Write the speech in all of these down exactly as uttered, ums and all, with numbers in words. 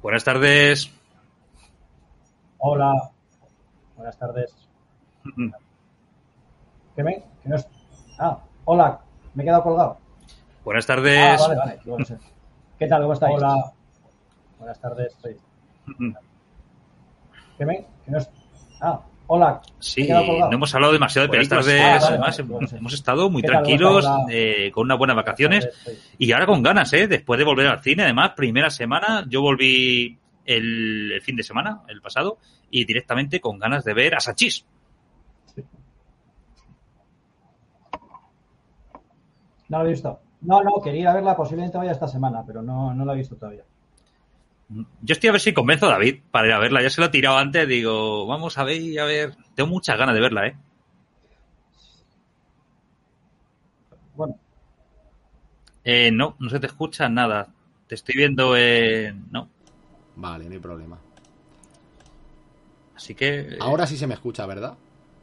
Buenas tardes. Hola. Buenas tardes. ¿Qué me? ¿Qué no es? Ah, hola. Me he quedado colgado. Buenas tardes. Ah, vale, vale. Bueno, sí. ¿Qué tal? ¿Cómo estáis? Hola. Buenas tardes. Sí. ¿Qué me? ¿Qué no es? Ah, hola. Sí, me he quedado colgado. no hemos hablado demasiado de Buenas películas. tardes. Ah, vale, Además, vale. bueno, sí. Hemos estado muy ¿Qué tal? ¿Cómo tranquilos, estáis? eh, con unas buenas Buenas vacaciones tardes, sí. y ahora con ganas, ¿eh? Después de volver al cine, además, primera semana, yo volví el, el fin de semana, el pasado, y directamente con ganas de ver a Sanchís. No lo he visto. No, no, quería ir a verla, posiblemente vaya esta semana, pero no, no la he visto todavía. Yo estoy a ver si convenzo a David para ir a verla. Ya se lo he tirado antes, digo, vamos a ver y a ver. Tengo muchas ganas de verla, ¿eh? Bueno, Eh, no, no se te escucha nada. Te estoy viendo, eh, no. Vale, no hay problema. Así que... eh, Ahora sí se me escucha, ¿verdad?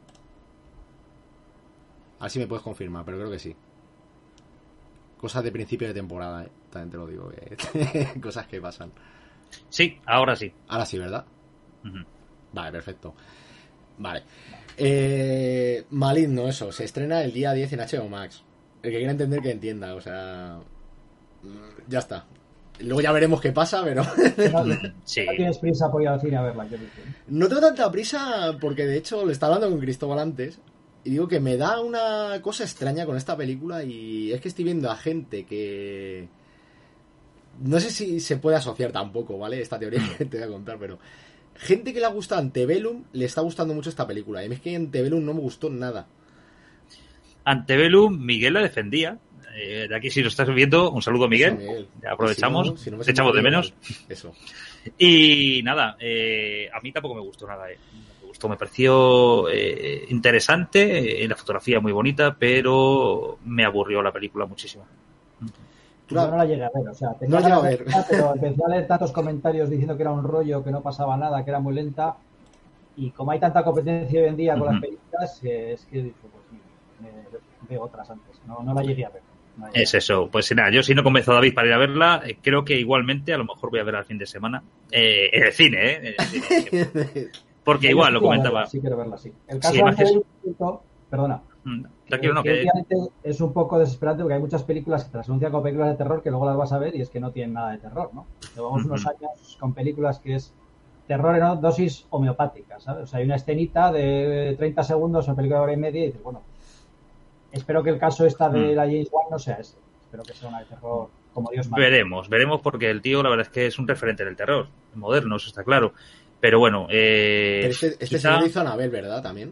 A ver si me puedes confirmar, pero creo que sí. Cosas de principio de temporada, ¿eh? También te lo digo. Que... Cosas que pasan. Sí, ahora sí. Ahora sí, ¿verdad? Uh-huh. Vale, perfecto. Vale. Eh, Maligno, eso. Se estrena el día diez en H B O Max. El que quiera entender que entienda, o sea... Ya está. Luego ya veremos qué pasa, pero... no, Sí. no tienes prisa por ir al cine a verla. Yo creo. No tengo tanta prisa porque de hecho le estaba hablando con Cristóbal antes y digo que me da una cosa extraña con esta película y es que estoy viendo a gente que... No sé si se puede asociar tampoco, ¿vale? Esta teoría que te voy a contar, pero... Gente que le ha gustado Antebellum le está gustando mucho esta película. Y a mí es que Antebellum no me gustó nada. Antebellum, Miguel la defendía. Eh, de aquí, si lo estás viendo, un saludo, Miguel. Eso, Miguel. Ya aprovechamos. Si no, si no me Te echamos de menos. Eso. Y nada, eh, a mí tampoco me gustó nada. Eh. Me gustó, me pareció eh, interesante. Eh, la fotografía muy bonita, pero me aburrió la película muchísimo. Yo no la llegué a ver, o sea, tenía no ganas de ver, pero empecé a leer tantos comentarios diciendo que era un rollo, que no pasaba nada, que era muy lenta, y como hay tanta competencia hoy en día con uh-huh. las películas, eh, es que digo, pues mira, me veo otras antes, no, no la llegué a ver. No la llegué es a ver. Eso, pues nada, yo si no convenzo a David para ir a verla, eh, creo que igualmente a lo mejor voy a ver al fin de semana, eh, en el cine, ¿eh? En el cine. Porque yo igual lo comentaba. Verla, sí quiero verla, sí. El caso sí, de es... perdona. Tranquilo, no, que, que... que es un poco desesperante porque hay muchas películas que te las anuncian como películas de terror que luego las vas a ver y es que no tienen nada de terror, ¿no? Llevamos uh-huh. unos años con películas que es terror en dosis homeopática, ¿sabes? O sea, hay una escenita de treinta segundos en película de hora y media y dices, bueno, espero que el caso esta de uh-huh. la James Wan no sea ese. Espero que sea una de terror como Dios manda. Veremos, veremos porque el tío la verdad es que es un referente del terror moderno, eso está claro. Pero bueno, eh... Pero este, este quizá... señor hizo Anabel, ¿verdad? También.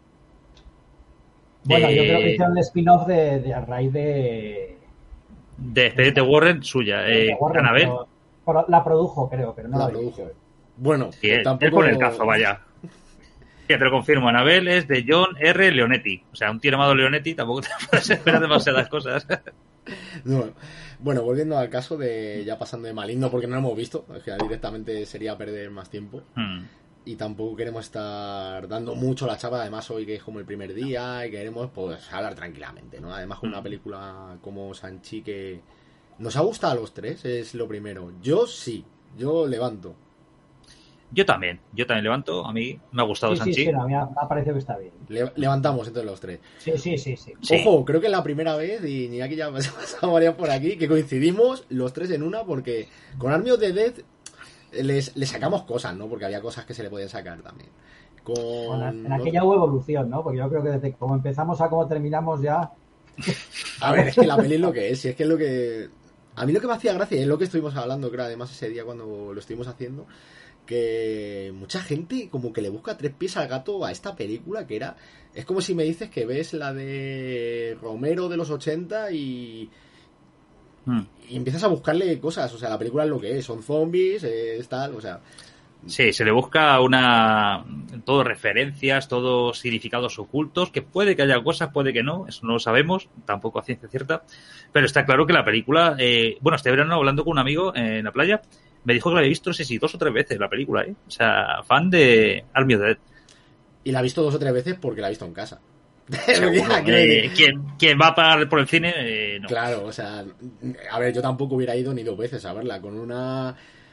Bueno, eh, yo creo que hicieron el spin-off de, de a raíz de... De Expediente Warren, suya. Eh, Warren, Annabelle. Pero, la produjo, creo, pero no la, la produjo. Vi. Bueno, sí, tampoco... es por el cazo, vaya. Ya te lo confirmo, Annabelle es de John R. Leonetti. O sea, un tío llamado Leonetti, tampoco te puedes esperar demasiadas cosas. No. Bueno, volviendo al caso de... Ya pasando de Maligno, porque no lo hemos visto. Es que directamente sería perder más tiempo. Hmm. Y tampoco queremos estar dando mucho la chapa, además hoy que es como el primer día y queremos pues hablar tranquilamente, ¿no? Además con una película como Sanchi que nos ha gustado a los tres, es lo primero. Yo sí, yo levanto. Yo también, yo también levanto, a mí me ha gustado sí, Sanchi. Sí, sí, no, me ha parecido que está bien. Le- levantamos entre los tres. Sí, sí, sí, sí. Ojo, creo que es la primera vez, y ni aquí ya me ha pasado varias por aquí, que coincidimos los tres en una, porque con Army of the Dead Les, les sacamos cosas, ¿no? Porque había cosas que se le podían sacar también. Con... Bueno, en aquella hubo evolución, ¿no? Porque yo creo que desde como empezamos a como terminamos ya... A ver, es que la peli es lo que es, y es que es lo que... A mí lo que me hacía gracia, es lo que estuvimos hablando, creo, además ese día cuando lo estuvimos haciendo, que mucha gente como que le busca tres pies al gato a esta película, que era... Es como si me dices que ves la de Romero de los ochenta y... y empiezas a buscarle cosas, o sea, la película es lo que es, son zombies, es tal, o sea... Sí, se le busca una... todo referencias, todos significados ocultos, que puede que haya cosas, puede que no, eso no lo sabemos, tampoco a ciencia cierta, pero está claro que la película... Eh... Bueno, este verano hablando con un amigo en la playa, me dijo que la había visto, no sé si dos o tres veces la película, ¿eh? O sea, fan de Army of the Dead. Y la ha visto dos o tres veces porque la ha visto en casa. Seguro, eh, ¿quién, ¿Quién va a pagar por el cine? Eh, no. Claro, o sea, a ver, yo tampoco hubiera ido ni dos veces a verla. Con una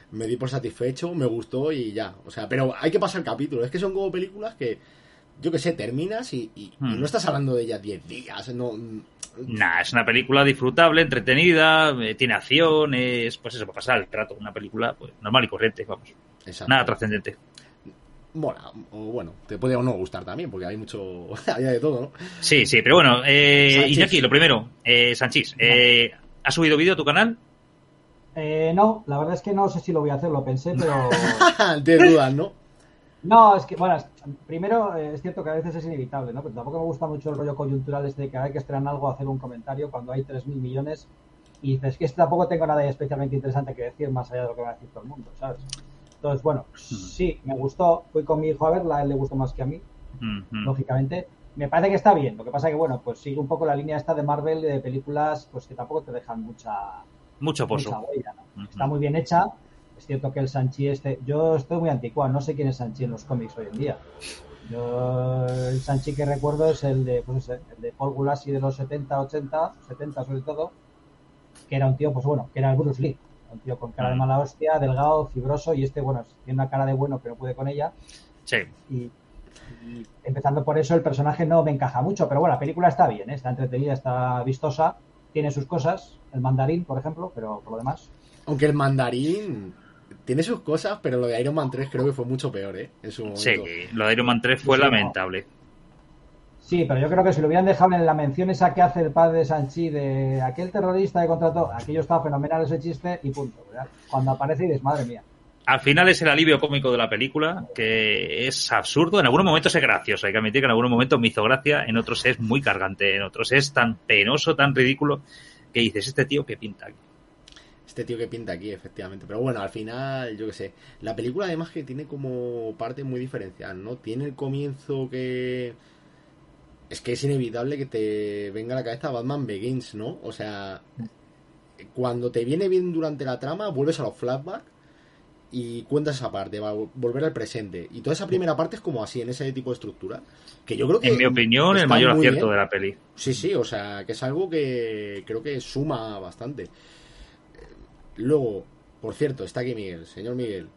me di por satisfecho, me gustó y ya. O sea, pero hay que pasar capítulos. Es que son como películas que, yo que sé, terminas y, y, hmm. y no estás hablando de ellas diez días. No. Nah, es una película disfrutable, entretenida, eh, tiene acción, es, pues eso, para pasar el trato. Una película pues normal y corriente, vamos. Exacto. Nada trascendente. Bueno, o bueno, te puede o no gustar también, porque hay mucho, hay de todo, ¿no? Sí, sí, pero bueno, eh, Iñaki, lo primero, eh, Sanchís, eh, ¿has subido vídeo a tu canal? Eh, no, la verdad es que no sé si lo voy a hacer, lo pensé, pero... Tienes dudas, ¿no? No, es que, bueno, primero eh, es cierto que a veces es inevitable, ¿no? Pero tampoco me gusta mucho el rollo coyuntural este de que hay que estrenar algo, hacer un comentario cuando hay tres mil millones y dices que es que tampoco tengo nada especialmente interesante que decir más allá de lo que va a decir todo el mundo, ¿sabes? Entonces, bueno, sí, me gustó, fui con mi hijo a verla, a él le gustó más que a mí, uh-huh. lógicamente. Me parece que está bien, lo que pasa que, bueno, pues sigue un poco la línea esta de Marvel, de películas, pues que tampoco te dejan mucha... Mucho pozo. Mucha huella, ¿no? Uh-huh. Está muy bien hecha. Es cierto que el Sanchi este... Yo estoy muy anticuado, no sé quién es Sanchi en los cómics hoy en día. Yo el Sanchi que recuerdo es el de, pues ese, el de Paul Gulacy de los setenta, ochenta, setenta sobre todo, que era un tío, pues bueno, que era el Bruce Lee. Un tío con cara de mala hostia, delgado, fibroso, y este, bueno, tiene una cara de bueno, pero puede con ella. Sí. Y, y empezando por eso, el personaje no me encaja mucho, pero bueno, la película está bien, ¿eh? Está entretenida, está vistosa, tiene sus cosas, el mandarín, por ejemplo, pero por lo demás... Aunque el mandarín tiene sus cosas, pero lo de Iron Man tres creo que fue mucho peor, ¿eh? En su momento. Sí, lo de Iron Man tres fue sí, lamentable. No. Sí, pero yo creo que si lo hubieran dejado en la mención esa que hace el padre de Sanchi de aquel terrorista de contrato, aquello estaba fenomenal ese chiste y punto, ¿verdad? Cuando aparece y dices, madre mía. Al final es el alivio cómico de la película, que es absurdo, en algunos momentos es gracioso, hay que admitir que en algunos momentos me hizo gracia, en otros es muy cargante, en otros es tan penoso, tan ridículo, que dices, este tío que pinta aquí. Este tío que pinta aquí, efectivamente. Pero bueno, al final, yo qué sé, la película además que tiene como parte muy diferencial, ¿no? Tiene el comienzo que... Es que es inevitable que te venga a la cabeza Batman Begins, ¿no? O sea, cuando te viene bien durante la trama, vuelves a los flashbacks y cuentas esa parte, va a volver al presente. Y toda esa primera parte es como así, en ese tipo de estructura. Que yo creo que... En mi opinión, el mayor acierto bien de la peli. Sí, sí, o sea, que es algo que creo que suma bastante. Luego, por cierto, está aquí Miguel, señor Miguel.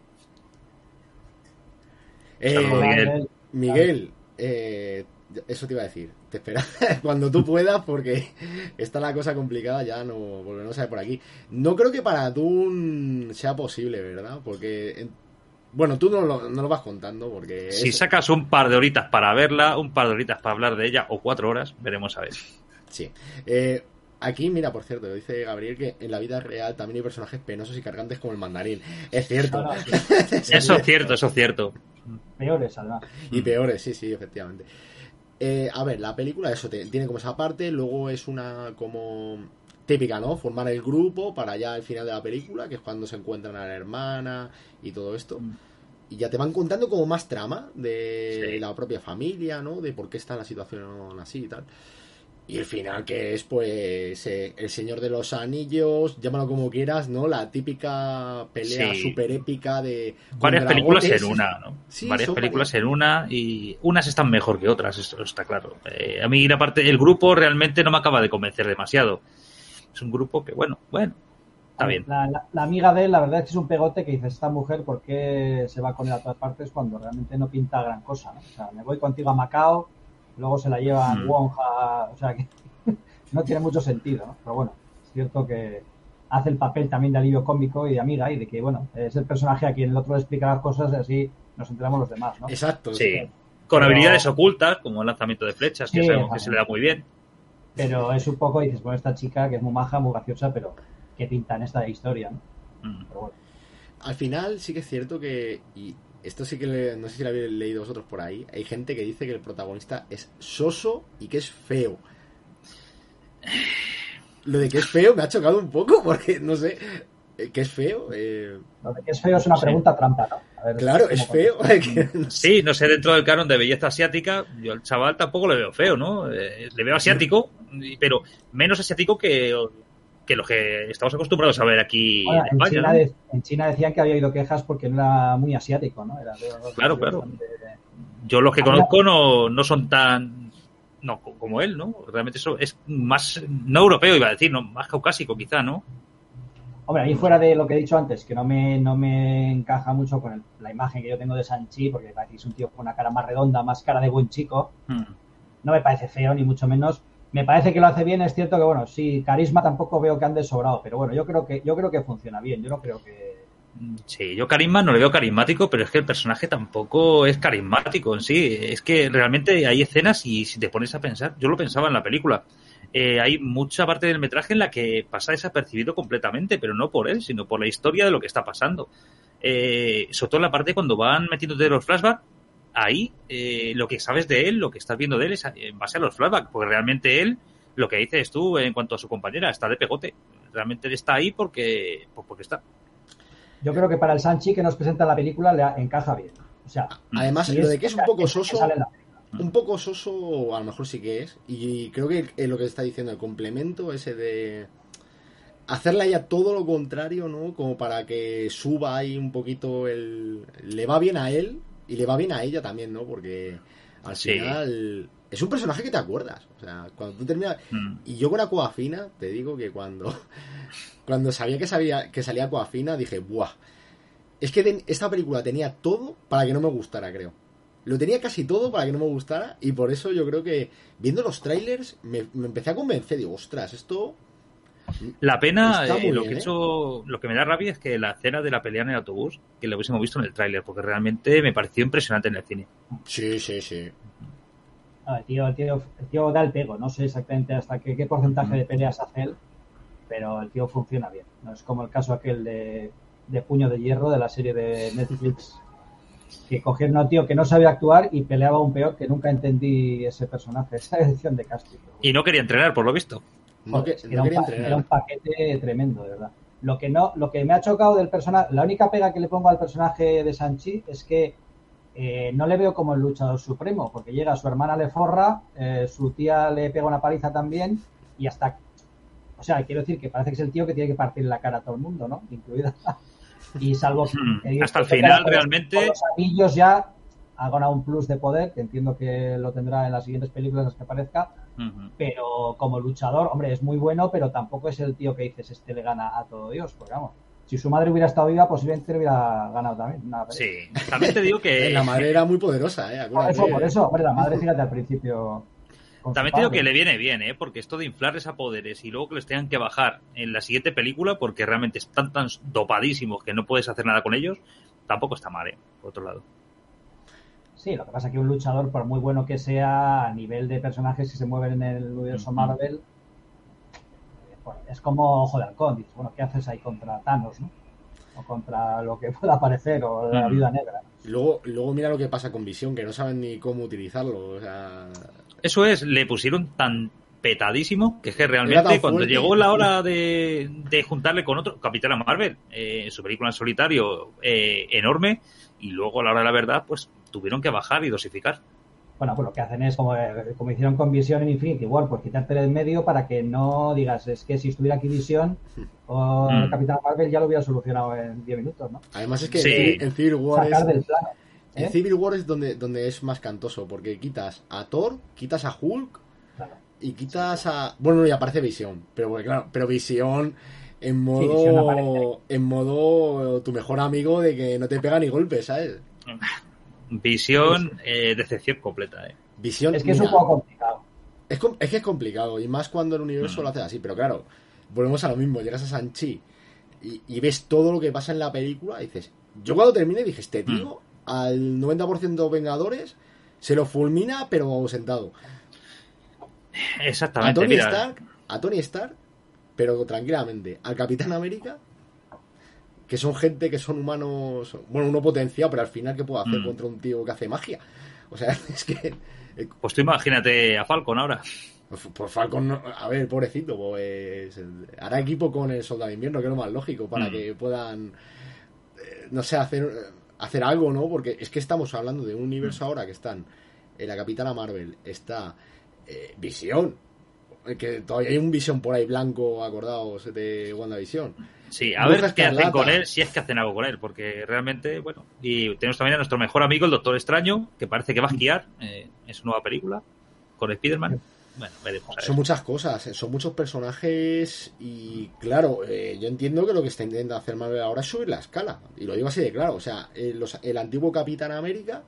Eh, Miguel. Miguel, eh... eso te iba a decir, te espera cuando tú puedas porque está la cosa complicada, ya no volveremos a ver por aquí. No creo que para Dune sea posible, ¿verdad? Porque, bueno, tú no lo, no lo vas contando porque... Si es... sacas un par de horitas para verla, un par de horitas para hablar de ella, o cuatro horas, veremos a ver. Sí. Eh, aquí, mira, por cierto, dice Gabriel que en la vida real también hay personajes penosos y cargantes como el mandarín. Es cierto. Ahora, sí. Eso es cierto, eso es cierto. Peores, además. Y peores, sí, sí, efectivamente. Eh, a ver, la película eso tiene como esa parte, luego es una como típica, ¿no? Formar el grupo para ya al final de la película, que es cuando se encuentran a la hermana y todo esto. Mm. Y ya te van contando como más trama de sí. la propia familia, ¿no? De por qué está la situación así y tal. Y el final que es, pues, eh, el Señor de los Anillos, llámalo como quieras, ¿no? La típica pelea sí. súper épica de... Varias películas en una, ¿no? Sí, varias películas varias. en una y unas están mejor que otras, esto está claro. Eh, a mí la parte, el grupo realmente no me acaba de convencer demasiado. Es un grupo que, bueno, bueno, está bien. La, la, la amiga de él, la verdad es que es un pegote que dice, esta mujer, ¿por qué se va con él a todas partes cuando realmente no pinta gran cosa, ¿no? O sea, me voy contigo a Macao... Luego se la lleva mm. Wonja, o sea que no tiene mucho sentido, ¿no? Pero bueno, es cierto que hace el papel también de alivio cómico y de amiga y de que, bueno, es el personaje a quien el otro le explica las cosas y así nos enteramos los demás, ¿no? Exacto. Sí, sí. Con pero... habilidades ocultas, como el lanzamiento de flechas, que sí, sabemos que se le da muy bien. Pero es un poco, dices, bueno, esta chica que es muy maja, muy graciosa, pero ¿qué pinta en esta historia, no? Mm. Pero bueno. Al final sí que es cierto que... Y... Esto sí que le, no sé si lo habéis leído vosotros por ahí. Hay gente que dice que el protagonista es soso y que es feo. Lo de que es feo me ha chocado un poco porque, no sé, ¿qué es feo? Eh... Lo de que es feo es una no sé. pregunta trampa, ¿no? A ver, claro, es feo. Sí, no sé, dentro del canon de belleza asiática, yo al chaval tampoco le veo feo, ¿no? Eh, le veo asiático, pero menos asiático que... que lo que estamos acostumbrados a ver aquí bueno, en España, China, ¿no? de, en China decían que había oído quejas porque no era muy asiático, ¿no? Era de, de, claro, de, claro. De... Yo los que conozco no, no son tan... No, como él, ¿no? Realmente eso es más... No europeo, iba a decir, no más caucásico, quizá, ¿no? Hombre, ahí fuera de lo que he dicho antes, que no me, no me encaja mucho con el, la imagen que yo tengo de Shang-Chi, porque parece que es un tío con una cara más redonda, más cara de buen chico. Hmm. No me parece feo, ni mucho menos. Me parece que lo hace bien. Es cierto que, bueno, sí, carisma tampoco veo que ande sobrado, pero bueno, yo creo que yo creo que funciona bien. Yo no creo que... Sí, yo carisma no le veo carismático, pero es que el personaje tampoco es carismático en sí. Es que realmente hay escenas y si te pones a pensar, yo lo pensaba en la película, eh, hay mucha parte del metraje en la que pasa desapercibido completamente, pero no por él, sino por la historia de lo que está pasando. Eh, sobre todo en la parte cuando van metiéndote los flashbacks, ahí eh, lo que sabes de él, lo que estás viendo de él es en base a los flashbacks, porque realmente él, lo que dices tú en cuanto a su compañera, está de pegote. Realmente él está ahí porque, pues porque está. Yo creo que para el Shang-Chi que nos presenta la película le encaja bien. O sea, además, si lo de que es un poco soso, un poco soso, a lo mejor sí que es. Y creo que es lo que está diciendo, el complemento ese de hacerle ya todo lo contrario, ¿no? Como para que suba ahí un poquito el... Le va bien a él y le va bien a ella también, ¿no? Porque al sí. final es un personaje que te acuerdas. O sea, cuando tú terminas... Mm. Y yo con Aquafina, te digo que cuando... Cuando sabía que, sabía que salía Aquafina, dije, ¡buah! Es que ten, esta película tenía todo para que no me gustara, creo. Lo tenía casi todo para que no me gustara y por eso yo creo que, viendo los trailers, me, me empecé a convencer. Digo, ostras, esto... La pena, eh, lo, bien, que he hecho, ¿eh? Lo que me da rabia es que la escena de la pelea en el autobús, que lo hubiésemos visto en el tráiler, porque realmente me pareció impresionante en el cine. Sí, sí, sí. Ah, el, tío, el, tío, el tío da el pego, no sé exactamente hasta qué, qué porcentaje mm. de peleas hace él, pero el tío funciona bien. No es como el caso aquel de, de Puño de Hierro, de la serie de Netflix, que cogieron a un tío que no sabía actuar y peleaba un peor, que nunca entendí ese personaje, esa edición de casting. Y no quería entrenar, por lo visto. No, que, no era, un pa- era un paquete tremendo, de verdad. Lo que no, lo que me ha chocado del personaje, la única pega que le pongo al personaje de Shang-Chi es que eh, no le veo como el luchador supremo, porque llega, su hermana le forra, eh, su tía le pega una paliza también, y hasta, o sea, quiero decir que parece que es el tío que tiene que partir la cara a todo el mundo, ¿no? Incluida. Y salvo hmm, que hasta el final con realmente los, con los anillos ya ha ganado un plus de poder, que entiendo que lo tendrá en las siguientes películas en las que aparezca. Uh-huh. Pero como luchador, hombre, es muy bueno, pero tampoco es el tío que dices, este le gana a todo Dios, porque vamos, si su madre hubiera estado viva, posiblemente le hubiera ganado también. Nada, sí, también te digo que... La madre era muy poderosa, ¿eh? Por eso, por eso, hombre, la madre, fíjate, al principio... También te digo que le viene bien, ¿eh? Porque esto de inflarles a poderes y luego que les tengan que bajar en la siguiente película porque realmente están tan dopadísimos que no puedes hacer nada con ellos, tampoco está mal, ¿eh? Por otro lado. Sí, lo que pasa es que un luchador, por muy bueno que sea, a nivel de personajes que se mueven en el universo Marvel, bueno, es como Ojo de Halcón. Dices, bueno, ¿qué haces ahí contra Thanos, no? O contra lo que pueda aparecer, o la Viuda Negra. Luego, luego mira lo que pasa con Visión, que no saben ni cómo utilizarlo. O sea... Eso es, le pusieron tan petadísimo que es que realmente cuando fuerte. Llegó la hora de, de juntarle con otro, Capitana Marvel, eh, su película en solitario eh, enorme, y luego a la hora de la verdad, pues tuvieron que bajar y dosificar. Bueno, pues lo que hacen es, como, como hicieron con Visión en Infinity War, pues quitarte del medio para que no digas, es que si estuviera aquí Visión o mm. Capitán Marvel ya lo hubiera solucionado en diez minutos, ¿no? Además es que sí. en Civil War Sacar es... del plano. ¿eh? En Civil War es donde, donde es más cantoso, porque quitas a Thor, quitas a Hulk, claro. y quitas a... Bueno, no, y aparece Visión, pero bueno, claro, pero Visión... En modo, sí, en modo tu mejor amigo de que no te pega ni golpes, ¿sabes? Visión, eh, decepción completa, ¿eh? Visión, es que mira, es un poco complicado. Es, es que es complicado, y más cuando el universo mm. lo hace así, pero claro, volvemos a lo mismo, llegas a Shang-Chi y, y ves todo lo que pasa en la película y dices, yo cuando terminé dije, este tío, mm. al noventa por ciento de Vengadores, se lo fulmina, pero sentado. Exactamente, a Tony mira. Stark, a Tony Stark, pero tranquilamente, al Capitán América, que son gente que son humanos, bueno, uno potenciado, pero al final, ¿qué puedo hacer mm. contra un tío que hace magia? O sea, es que... Pues tú imagínate a Falcon ahora. Pues Falcon, a ver, pobrecito, pues hará equipo con el Soldado de Invierno, que es lo más lógico, para mm. que puedan, no sé, hacer, hacer algo, ¿no? Porque es que estamos hablando de un universo mm. ahora que están en la Capitana Marvel, está eh, Visión, que todavía hay un Visión por ahí blanco, acordaos, de WandaVision. Sí, a Bruja ver qué Escarlata. Hacen con él, si es que hacen algo con él, porque realmente, bueno, y tenemos también a nuestro mejor amigo, el Doctor Extraño, que parece que va a esquiar eh, en su nueva película, con Spider-Man. bueno, veremos. Son muchas cosas, son muchos personajes y claro, eh, yo entiendo que lo que está intentando hacer Marvel ahora es subir la escala. Y lo digo así de claro, o sea, eh, los, el antiguo Capitán América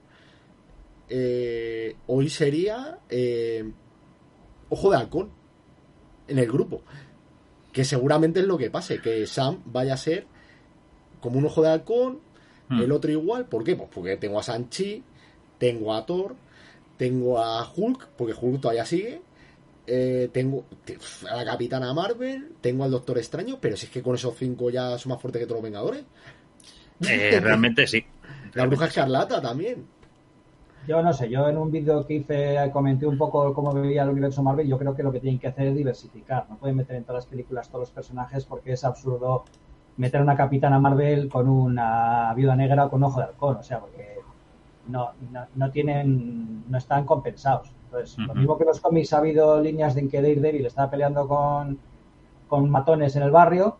eh, hoy sería eh, Ojo de Halcón en el grupo. Que seguramente es lo que pase, que Sam vaya a ser como un Ojo de Halcón, hmm. el otro igual. ¿Por qué? Pues porque tengo a Shang-Chi, tengo a Thor, tengo a Hulk, porque Hulk todavía sigue, eh, tengo a la Capitana Marvel, tengo al Doctor Extraño, pero si es que con esos cinco ya son más fuertes que todos los Vengadores. Eh, realmente sí. La Bruja Escarlata también. Yo no sé, yo en un vídeo que hice comenté un poco cómo veía el universo Marvel. Yo creo que lo que tienen que hacer es diversificar. No pueden meter en todas las películas todos los personajes porque es absurdo meter una Capitana Marvel con una Viuda Negra o con Ojo de Halcón. O sea, porque no, no, no tienen, no están compensados. Entonces, uh-huh. lo mismo que en los cómics ha habido líneas en que Daredevil estaba peleando con, con matones en el barrio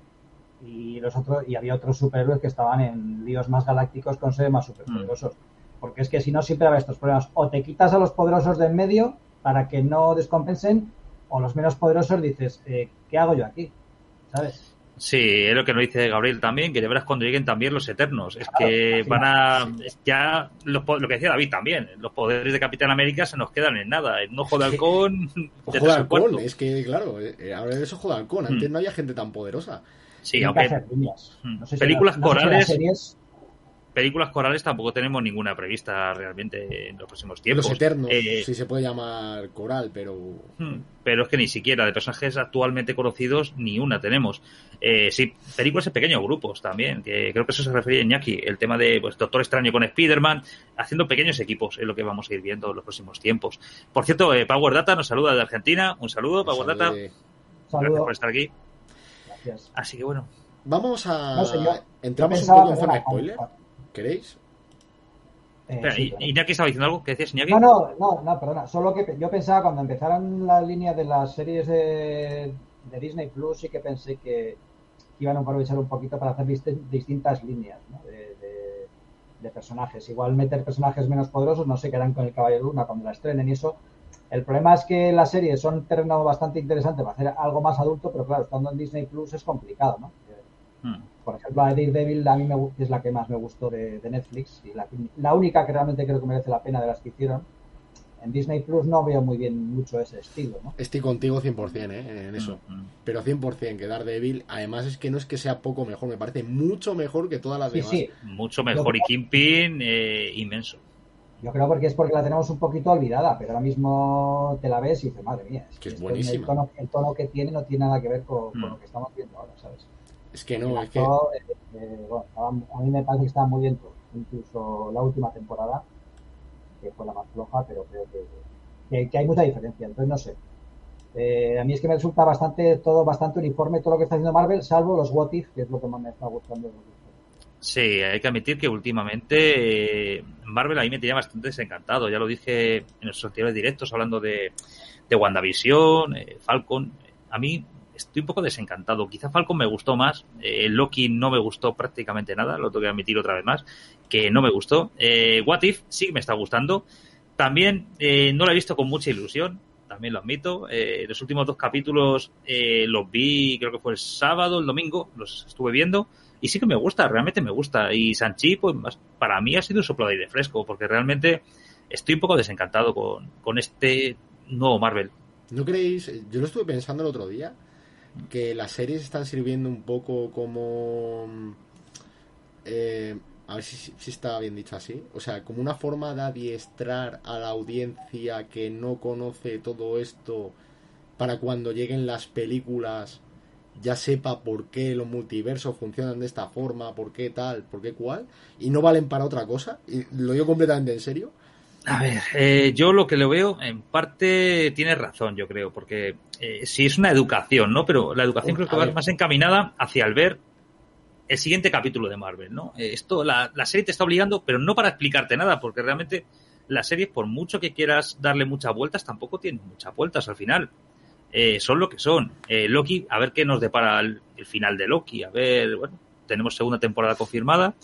y los otros y había otros superhéroes que estaban en líos más galácticos con seres más superpoderosos. Uh-huh. Porque es que si no siempre va a haber estos problemas. O te quitas a los poderosos de en medio para que no descompensen, o los menos poderosos dices, eh, ¿qué hago yo aquí? ¿Sabes? Sí, es lo que nos dice Gabriel también, que de veras cuando lleguen también los Eternos. Es claro, que van a... Ya los, lo que decía David también, los poderes de Capitán América se nos quedan en nada. En un Ojo de Halcón... Ojo de Halcón, es que claro, ahora es Ojo de Halcón. Antes hmm. no había gente tan poderosa. Sí, aunque... No sé si películas la, no corales... Sé si series... Películas corales tampoco tenemos ninguna prevista realmente en los próximos tiempos. Los Eternos, eh, si se puede llamar coral, pero... Pero es que ni siquiera de personajes actualmente conocidos ni una tenemos. Eh, sí, películas en pequeños grupos también, que creo que eso se refería a Iñaki. El tema de pues, Doctor Extraño con Spider-Man, haciendo pequeños equipos es lo que vamos a ir viendo en los próximos tiempos. Por cierto, eh, Power Data nos saluda de Argentina. Un saludo, Power Salude. Data. Saludo. Gracias por estar aquí. Gracias. Así que bueno. Vamos a... No sé, yo, Entramos yo un poco en zona spoiler. ¿Queréis? Eh, Espera, sí, Iñaki estaba diciendo algo, ¿qué decías, Iñaki? No, no, no, no, perdona, solo que yo pensaba cuando empezaron la línea de las series de, de Disney Plus, sí que pensé que iban a aprovechar un poquito para hacer dist- distintas líneas, ¿no? de, de, de personajes. Igual meter personajes menos poderosos, no se quedan con el Caballero Luna cuando la estrenen y eso. El problema es que las series son un terreno bastante interesante para hacer algo más adulto, pero claro, estando en Disney Plus es complicado, ¿no? Hmm. Por ejemplo, la de Daredevil a mí me, es la que más me gustó de, de Netflix y la, la única que realmente creo que merece la pena de las que hicieron. En Disney Plus no veo muy bien mucho ese estilo, ¿no? Estoy contigo cien por ciento ¿eh? en eso, uh-huh. pero cien por ciento que Daredevil, además es que no es que sea poco mejor, me parece mucho mejor que todas las sí, demás. Sí. Mucho mejor y Kingpin eh, inmenso. Yo creo porque es porque la tenemos un poquito olvidada, pero ahora mismo te la ves y dices, madre mía, es que que es buenísima. El tono, el tono que tiene no tiene nada que ver con, mm. con lo que estamos viendo ahora, ¿sabes? Es que no, el es que... actor, eh, eh, bueno, a mí me parece que está muy bien todo. Incluso la última temporada, que fue la más floja, pero creo que, que, que hay mucha diferencia. Entonces, no sé. Eh, a mí es que me resulta bastante todo bastante uniforme todo lo que está haciendo Marvel, salvo los What If, que es lo que más me está gustando. Sí, hay que admitir que últimamente eh, Marvel a mí me tenía bastante desencantado. Ya lo dije en los anteriores directos hablando de, de WandaVision, eh, Falcon. A mí estoy un poco desencantado. Quizá Falcon me gustó más. Eh, Loki no me gustó prácticamente nada. Lo tengo que admitir otra vez más. Que no me gustó. Eh, What If sí me está gustando. También eh, no lo he visto con mucha ilusión. También lo admito. Eh, los últimos dos capítulos eh, los vi, creo que fue el sábado, el domingo. Los estuve viendo. Y sí que me gusta. Realmente me gusta. Y Shang-Chi, pues para mí ha sido un soplo de aire fresco. Porque realmente estoy un poco desencantado con, con este nuevo Marvel. ¿No creéis? Yo lo estuve pensando el otro día. Que las series están sirviendo un poco como eh, a ver si, si está bien dicho así, o sea, como una forma de adiestrar a la audiencia que no conoce todo esto para cuando lleguen las películas ya sepa por qué los multiversos funcionan de esta forma, por qué tal, por qué cual, y no valen para otra cosa, y lo digo completamente en serio. A ver, eh, yo lo que lo veo, en parte tienes razón, yo creo, porque eh, sí es una educación, ¿no? Pero la educación creo que va más encaminada hacia el ver el siguiente capítulo de Marvel, ¿no? Eh, esto, la, la serie te está obligando, pero no para explicarte nada, porque realmente las series, por mucho que quieras darle muchas vueltas, tampoco tienen muchas vueltas al final. Eh, son lo que son. Eh, Loki, a ver qué nos depara el, el final de Loki, a ver, bueno, tenemos segunda temporada confirmada.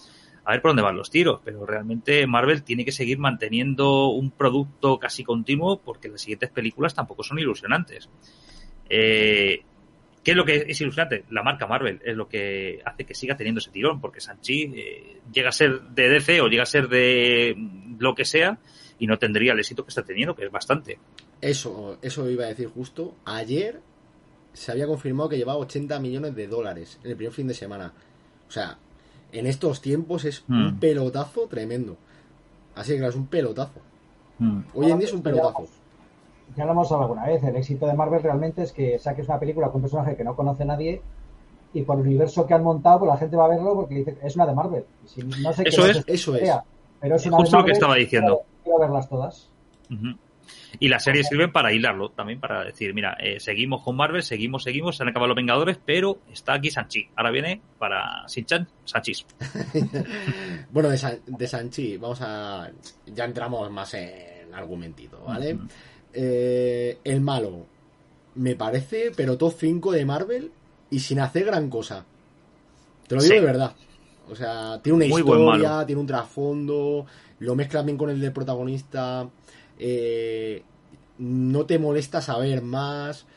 a ver por dónde van los tiros, pero realmente Marvel tiene que seguir manteniendo un producto casi continuo porque las siguientes películas tampoco son ilusionantes. Eh, ¿Qué es lo que es ilusionante? La marca Marvel es lo que hace que siga teniendo ese tirón, porque Shang-Chi eh, llega a ser de D C o llega a ser de lo que sea y no tendría el éxito que está teniendo, que es bastante. Eso, eso iba a decir justo. Ayer se había confirmado que llevaba ochenta millones de dólares en el primer fin de semana. O sea, en estos tiempos es mm. un pelotazo tremendo. Así que claro, es un pelotazo. Mm. Hoy en día es un pelotazo. Ya lo hemos hablado alguna vez. El éxito de Marvel realmente es que saques una película con un personaje que no conoce nadie y por el universo que han montado, pues la gente va a verlo porque dice es una de Marvel. Si no sé eso es, eso es. Sea, pero es una justo de Marvel, lo que estaba diciendo. Quiero, quiero verlas todas. Uh-huh. Y las series sirven para hilarlo también, para decir, mira, eh, seguimos con Marvel, seguimos, seguimos, se han acabado los Vengadores, pero está aquí Shang-Chi. Ahora viene para Shin-Chan, Shang-Chi. Bueno, de, San, de Shang-Chi, vamos a... Ya entramos más en argumentito, ¿vale? Uh-huh. Eh, el malo, me parece, pero top cinco de Marvel y sin hacer gran cosa. Te lo digo sí. de verdad. O sea, tiene una Muy historia, tiene un trasfondo, lo mezclas bien con el del protagonista... Eh, no te molesta saber más,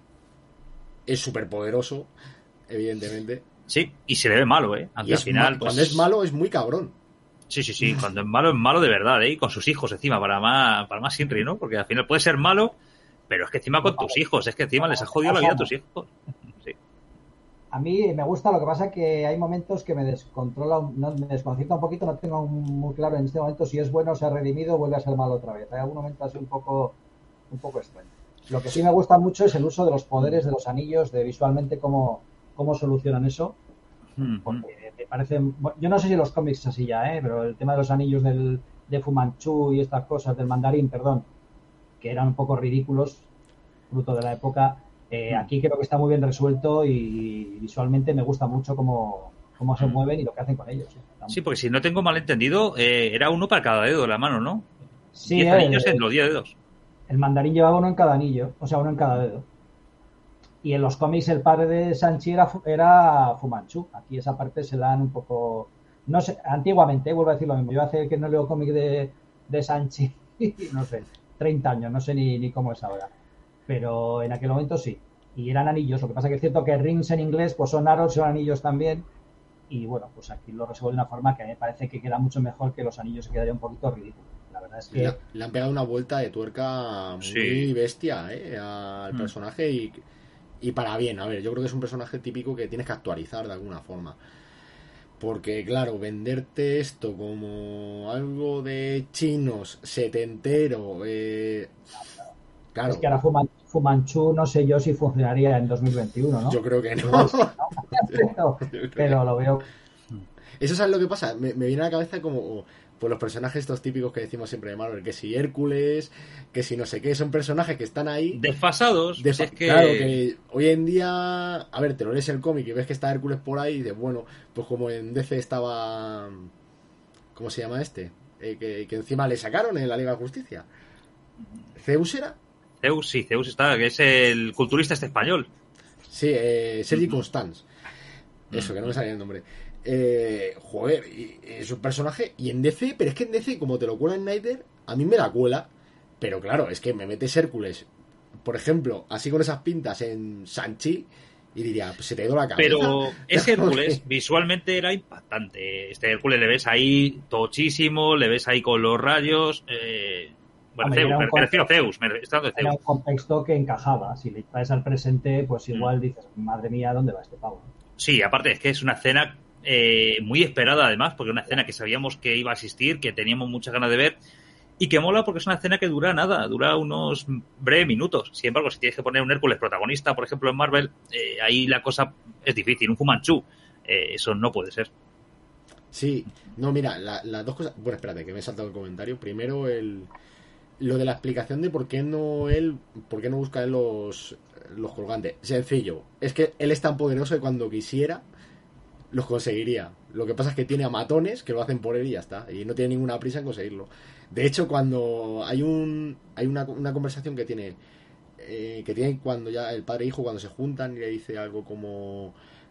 es súper poderoso, evidentemente. Sí, y se le ve malo, ¿eh? Aunque al final, ma- pues... cuando es malo es muy cabrón. Sí, sí, sí, cuando es malo es malo de verdad, ¿eh? Y con sus hijos encima, para más, para más Inri, ¿no? Porque al final puede ser malo, pero es que encima con tus hijos, es que encima les has jodido la vida a tus hijos. Sí. A mí me gusta, lo que pasa que hay momentos que me descontrola, no, me desconcierta un poquito, no tengo muy claro en este momento si es bueno, se ha redimido o vuelve a ser malo otra vez. Hay algún momento así un poco, un poco extraño. Lo que sí me gusta mucho es el uso de los poderes de los anillos, de visualmente cómo, cómo solucionan eso. Porque me parece, yo no sé si los cómics es así ya, ¿eh? Pero el tema de los anillos del, de Fu Manchu y estas cosas, del mandarín, perdón, que eran un poco ridículos, fruto de la época. Eh, aquí creo que está muy bien resuelto y visualmente me gusta mucho cómo, cómo se mueven y lo que hacen con ellos. ¿eh? Sí, porque si no tengo mal entendido, eh, era uno para cada dedo de la mano, ¿no? Sí, diez el, anillos en los diez dedos. El mandarín llevaba uno en cada anillo, o sea, uno en cada dedo. Y en los cómics el padre de Shang-Chi era, era Fu Manchu. Aquí esa parte se la han un poco... No sé, antiguamente, vuelvo a decir lo mismo. Yo hace que no leo cómic de, de Shang-Chi, no sé, treinta años, no sé ni, ni cómo es ahora. Pero en aquel momento sí. Y eran anillos. Lo que pasa que es cierto que rings en inglés pues son arrows, son anillos también. Y bueno, pues aquí lo resuelve de una forma que a mí me parece que queda mucho mejor, que los anillos se quedaría un poquito ridículo. La verdad es que... Le, le han pegado una vuelta de tuerca muy sí. bestia ¿eh? al mm. personaje y, y para bien. A ver, yo creo que es un personaje típico que tienes que actualizar de alguna forma. Porque, claro, venderte esto como algo de chinos, setentero... Eh, claro. Es que ahora Fuman, Fumanchu no sé yo si funcionaría en dos mil veintiuno, ¿no? Yo creo que no. pero, pero lo veo. Eso es lo que pasa. Me, me viene a la cabeza como pues los personajes estos típicos que decimos siempre de Marvel, que si Hércules, que si no sé qué, son personajes que están ahí desfasados. Desfa- es que... Claro, que hoy en día, a ver, te lo lees el cómic y ves que está Hércules por ahí y dices, bueno, pues como en D C estaba, ¿cómo se llama este? Eh, que, que encima le sacaron en la Liga de Justicia. ¿Zeus era? Zeus, sí, Zeus está, que es el culturista este español. Sí, eh, Sergi uh-huh. Constans. Eso, uh-huh. que no me salía el nombre. Eh, joder, y, es un personaje. Y en D C, pero es que en D C, como te lo cuela en Snyder, a mí me la cuela. Pero claro, es que me metes Hércules, por ejemplo, así con esas pintas en Shang-Chi, y diría, pues se te ha ido la cabeza. Pero ese Hércules visualmente era impactante. Este Hércules le ves ahí tochísimo, le ves ahí con los rayos. Eh... Bueno, Zeus, me, me refiero a Zeus, me refiero a Zeus. Era un contexto que encajaba. Si le traes al presente, pues igual mm. dices, madre mía, ¿dónde va este pavo? Sí, aparte es que es una escena eh, muy esperada además, porque es una escena que sabíamos que iba a existir, que teníamos muchas ganas de ver, y que mola porque es una escena que dura nada, dura unos breves minutos. Sin embargo, si tienes que poner un Hércules protagonista, por ejemplo, en Marvel, eh, ahí la cosa es difícil. Un Fu Manchu, eh, eso no puede ser. Sí, no, mira, las la dos cosas... Bueno, espérate, que me he saltado el comentario. Primero, el... lo de la explicación de por qué no él, por qué no busca él los, los colgantes. Sencillo, es que él es tan poderoso que cuando quisiera los conseguiría. Lo que pasa es que tiene a matones que lo hacen por él y ya está. Y no tiene ninguna prisa en conseguirlo. De hecho, cuando hay un hay una, una conversación que tiene eh, que tiene cuando ya el padre e hijo cuando se juntan y le dice algo como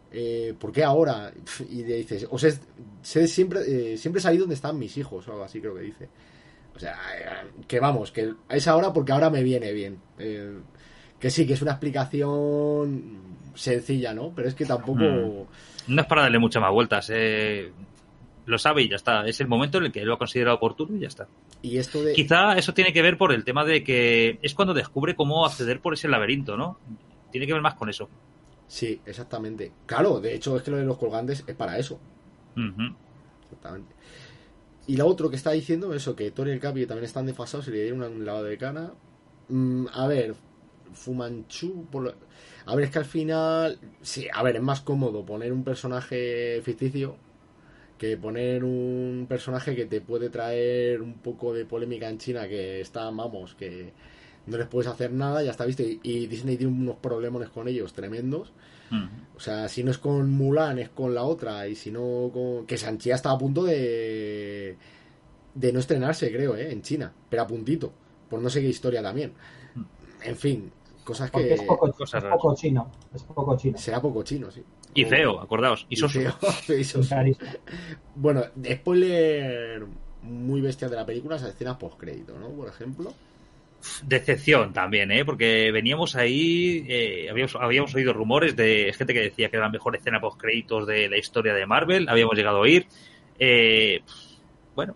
Eh, ¿Por qué ahora? Y le dices, o sea, sé siempre, eh, siempre sabí dónde están mis hijos, o algo así creo que dice. O sea, que vamos, que es ahora porque ahora me viene bien. Eh, que sí, que es una explicación sencilla, ¿no? Pero es que tampoco... Mm. No es para darle muchas más vueltas. Eh, lo sabe y ya está. Es el momento en el que lo ha considerado oportuno y ya está. Y esto de... Quizá eso tiene que ver por el tema de que es cuando descubre cómo acceder por ese laberinto, ¿no? Tiene que ver más con eso. Sí, exactamente. Claro, de hecho es que lo de los colgantes es para eso. Uh-huh. Exactamente. Y lo otro que está diciendo, eso, que Tony y el Capi también están desfasados y le dieron un lavado de cara. Mm, a ver, Fumanchu... Por lo... A ver, es que al final... Sí, a ver, es más cómodo poner un personaje ficticio que poner un personaje que te puede traer un poco de polémica en China, que está, vamos, que no les puedes hacer nada, ya está visto, y, y Disney tiene unos problemas con ellos tremendos. Uh-huh. O sea, si no es con Mulan, es con la otra, y si no con... Que Shang-Chi estaba a punto de de no estrenarse, creo, ¿eh? En China, pero a puntito, por no sé qué historia también. En fin, cosas Porque que... es poco, cosas es poco chino, es poco chino. Será poco chino, sí. Y feo, acordaos, y, y soso. Feo, y soso. Bueno, spoiler muy bestia de la película, esas escenas post-crédito, ¿no? Por ejemplo. Decepción también, ¿eh? Porque veníamos ahí, eh, habíamos, habíamos oído rumores de gente que decía que era la mejor escena post-créditos de la historia de Marvel, habíamos llegado a oír. Eh, bueno.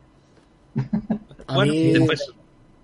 A bueno, mí... después...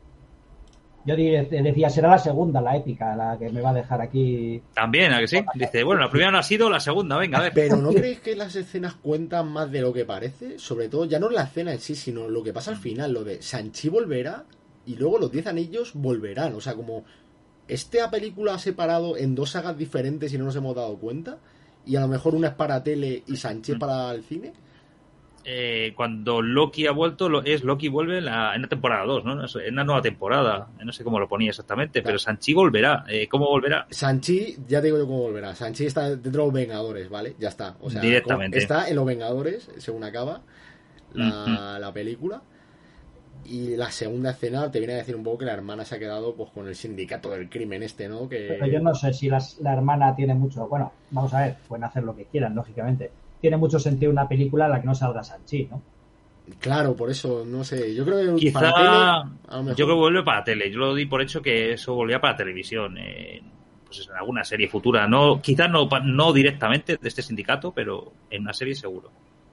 Yo decía, será la segunda, la épica, la que me va a dejar aquí. También, ¿a que sí? Dice, bueno, la primera no ha sido, la segunda, venga, a ver. Pero ¿no creéis que las escenas cuentan más de lo que parece? Sobre todo, ya no la escena en sí, sino lo que pasa al final, lo de Shang-Chi volverá y luego los Diez Anillos volverán. O sea, como esta película ha separado en dos sagas diferentes y no nos hemos dado cuenta, y a lo mejor una es para tele y Shang-Chi es para el cine. Eh, cuando Loki ha vuelto, lo, es Loki vuelve en la, en la temporada dos, ¿no? En una nueva temporada. No sé cómo lo ponía exactamente, claro. Pero Shang-Chi volverá. Eh, ¿Cómo volverá? Shang-Chi, ya te digo yo cómo volverá. Shang-Chi está dentro de los Vengadores, ¿vale? Ya está. O sea, directamente. Está en los Vengadores, según acaba la, mm-hmm. la película. Y la segunda escena te viene a decir un poco que la hermana se ha quedado pues con el sindicato del crimen este, ¿no? Que... Pero yo no sé si las, la hermana tiene mucho... Bueno, vamos a ver, pueden hacer lo que quieran, lógicamente. Tiene mucho sentido una película en la que no salga Shang-Chi, ¿no? Claro, por eso, no sé, yo creo que quizá, para tele, a lo mejor... yo creo que vuelve para tele, yo lo di por hecho que eso volvía para televisión, eh, pues en alguna serie futura, no, quizás no, no directamente de este sindicato, pero en una serie seguro.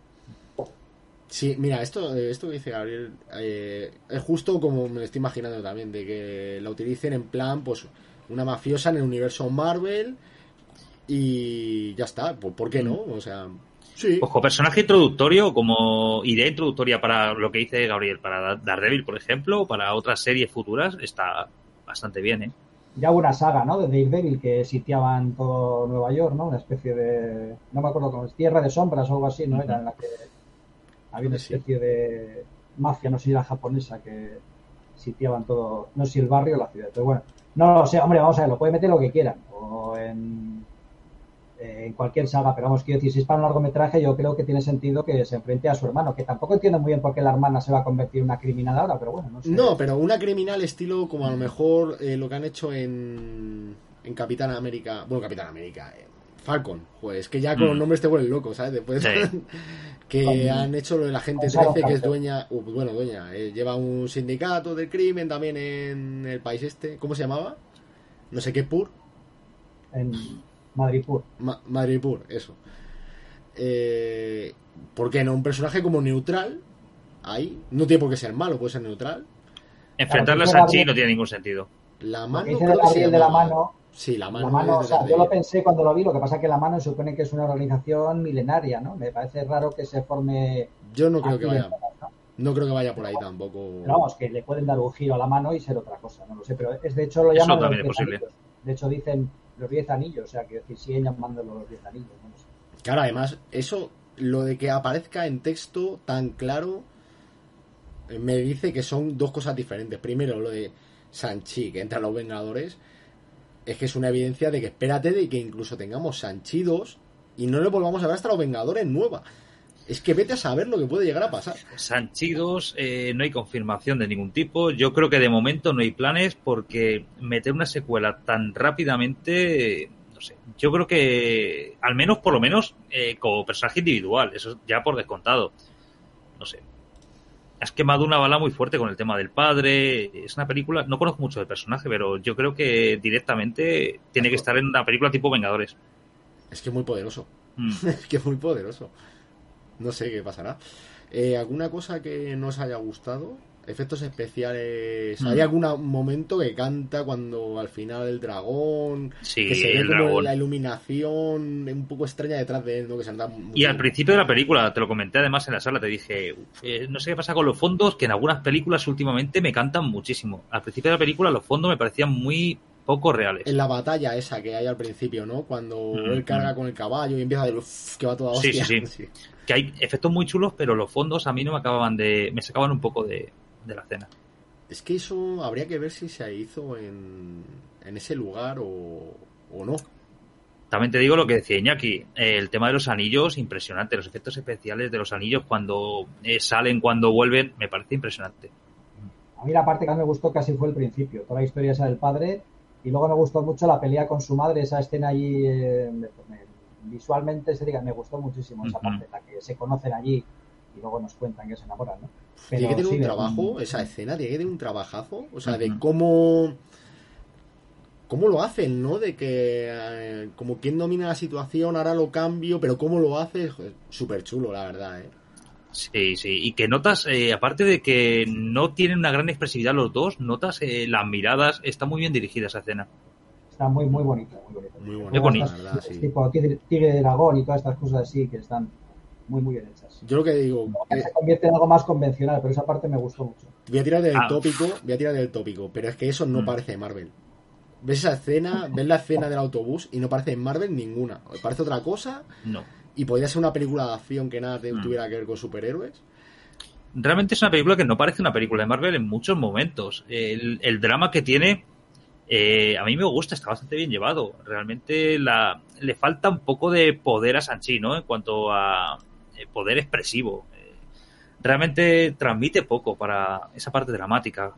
Sí, mira, esto, esto que dice Gabriel eh, es justo como me lo estoy imaginando también, de que la utilicen en plan, pues, una mafiosa en el universo Marvel y ya está, pues, ¿por qué no? O sea... Sí. Ojo, personaje introductorio, como idea introductoria para lo que dice Gabriel, para Daredevil, por ejemplo, o para otras series futuras, está bastante bien, ¿eh? Ya hubo una saga, ¿no? De Daredevil que sitiaban todo Nueva York, ¿no? Una especie de... No me acuerdo cómo es, Tierra de Sombras o algo así, ¿no? Era en la que había una especie de mafia, no sé si era japonesa, que sitiaban todo, no sé si el barrio o la ciudad. Pero bueno, no lo sé, hombre, vamos a ver, lo pueden meter lo que quieran. O en... en cualquier saga, pero vamos, quiero decir, si es para un largometraje, yo creo que tiene sentido que se enfrente a su hermano, que tampoco entiendo muy bien por qué la hermana se va a convertir en una criminal ahora, pero bueno, no sé. No, pero una criminal estilo como a lo mejor eh, lo que han hecho en, en Capitán América, bueno, Capitán América, eh, Falcon, pues que ya con mm. los nombres te vuelven loco, ¿sabes? Después sí. que Con, han hecho lo de la gente trece, que es dueña, uh, bueno, dueña, eh, lleva un sindicato del crimen también en el país este, ¿cómo se llamaba? No sé qué, Pur. En... Madripur. Ma- Madripur, eso. Eh, ¿Por qué no? Un personaje como neutral, ahí, no tiene por qué ser malo, puede ser neutral. Enfrentarla a Shang-Chi no tiene ningún sentido. La mano, dice de Gabriel de la mano. Sí, la mano. La mano o sea, yo lo pensé cuando lo vi, lo que pasa es que la mano se supone que es una organización milenaria, ¿no? Me parece raro que se forme. Yo no creo que vaya. ¿no? no creo que vaya por ahí no, tampoco. Pero vamos, que le pueden dar un giro a la mano y ser otra cosa, no lo sé. Pero es de hecho lo llaman. Eso también es posible. Anillos. De hecho dicen los diez anillos, o sea, que siguen llamándolo los diez anillos. No sé. Claro, además, eso, lo de que aparezca en texto tan claro, me dice que son dos cosas diferentes. Primero, lo de Shang-Chi, que entra a los Vengadores, es que es una evidencia de que espérate de que incluso tengamos Shang-Chi dos y no le volvamos a ver hasta los Vengadores nueva. Es que vete a saber lo que puede llegar a pasar. Shang-Chi dos, eh, no hay confirmación de ningún tipo. Yo creo que de momento no hay planes porque meter una secuela tan rápidamente, no sé, yo creo que al menos, por lo menos, eh, como personaje individual, eso ya por descontado, no sé. Has quemado una bala muy fuerte con el tema del padre. Es una película, no conozco mucho del personaje, pero yo creo que directamente tiene que estar en una película tipo Vengadores. Es que es muy poderoso. Mm. Es que es muy poderoso. No sé qué pasará. Eh, ¿Alguna cosa que no os haya gustado? Efectos especiales. Mm. ¿Hay algún momento que canta cuando al final el dragón? Sí, que se ve el como dragón. la iluminación un poco extraña detrás de él, ¿no? Que se nota mucho. Y al principio de la película, te lo comenté además en la sala, te dije, "Uf, eh, no sé qué pasa con los fondos, que en algunas películas últimamente me cantan muchísimo. Al principio de la película los fondos me parecían muy poco reales. En la batalla esa que hay al principio, ¿no? Cuando Mm, él carga mm. con el caballo y empieza a decir, uff, que va toda Sí, hostia. sí, sí. Que hay efectos muy chulos, pero los fondos a mí no me acababan de... me sacaban un poco de, de la escena. Es que eso habría que ver si se hizo en, en ese lugar o, o no. También te digo lo que decía Iñaki, eh, el tema de los anillos, impresionante. Los efectos especiales de los anillos cuando eh, salen, cuando vuelven, me parece impresionante. A mí la parte que más me gustó casi fue el principio, toda la historia esa del padre, y luego me gustó mucho la pelea con su madre, esa escena allí, eh, me, me, visualmente se diga, me gustó muchísimo esa Uh-huh. parte, la que se conocen allí y luego nos cuentan que se enamoran, ¿no? Pero, tiene que tener sí, un de- trabajo, esa escena, tiene que tener un trabajazo, o sea, Uh-huh. de cómo cómo lo hacen, ¿no? De que eh, como quien domina la situación, ahora lo cambio, pero cómo lo hace, súper chulo, la verdad, ¿eh? Sí, sí, y que notas, eh, aparte de que no tienen una gran expresividad los dos, notas eh, las miradas, está muy bien dirigida esa escena. está muy, muy bonita, muy bonita. Muy bonito, Qué bonito. la verdad, sí. Tipo tigre, tigre de dragón y todas estas cosas así que están muy, muy bien hechas. Yo lo que digo, eh, Se convierte en algo más convencional, pero esa parte me gustó mucho. voy a tirar del Ah. tópico, voy a tirar del tópico, pero es que eso no Mm. parece Marvel. Ves esa escena, ves la escena del autobús y no parece Marvel ninguna. Parece otra cosa No. y podría ser una película de acción que nada te- Mm. tuviera que ver con superhéroes. Realmente es una película que no parece una película de Marvel en muchos momentos. El, el drama que tiene, eh, a mí me gusta, está bastante bien llevado. Realmente la, le falta un poco de poder a Shang-Chi, ¿no? En cuanto a eh, poder expresivo. Eh, realmente transmite poco para esa parte dramática.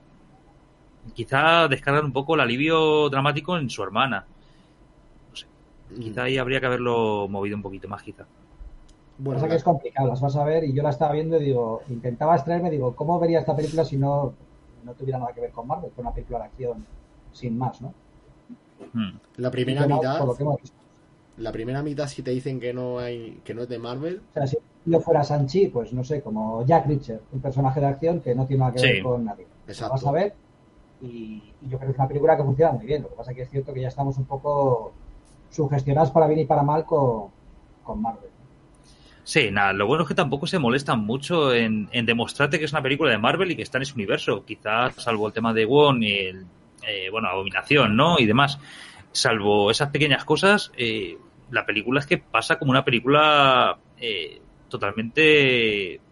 Quizá descargan un poco el alivio dramático en su hermana. No sé. Quizá ahí habría que haberlo movido un poquito más, quizá. Bueno, Pasa la- que es complicado, las vas a ver y yo la estaba viendo y digo, intentaba extraerme, digo, ¿cómo vería esta película si no, no tuviera nada que ver con Marvel? Fue una película de acción sin más, ¿no? Mm. la Y primera que no, mitad, por lo que hemos visto. la primera mitad si te dicen que no hay, que no es de Marvel, O sea, si yo fuera Shang-Chi, pues no sé, como Jack Reacher, un personaje de acción que no tiene nada que ver Sí. con nadie. Exacto. La vas a ver y, y yo creo que es una película que funciona muy bien. Lo que pasa es que es cierto que ya estamos un poco sugestionados para bien y para mal con, con Marvel. Sí, nada, lo bueno es que tampoco se molestan mucho en, en demostrarte que es una película de Marvel y que está en ese universo. Quizás, salvo el tema de Wong y el, eh, bueno, Abominación, ¿no? Y demás. Salvo esas pequeñas cosas, eh, la película es que pasa como una película eh, totalmente eh,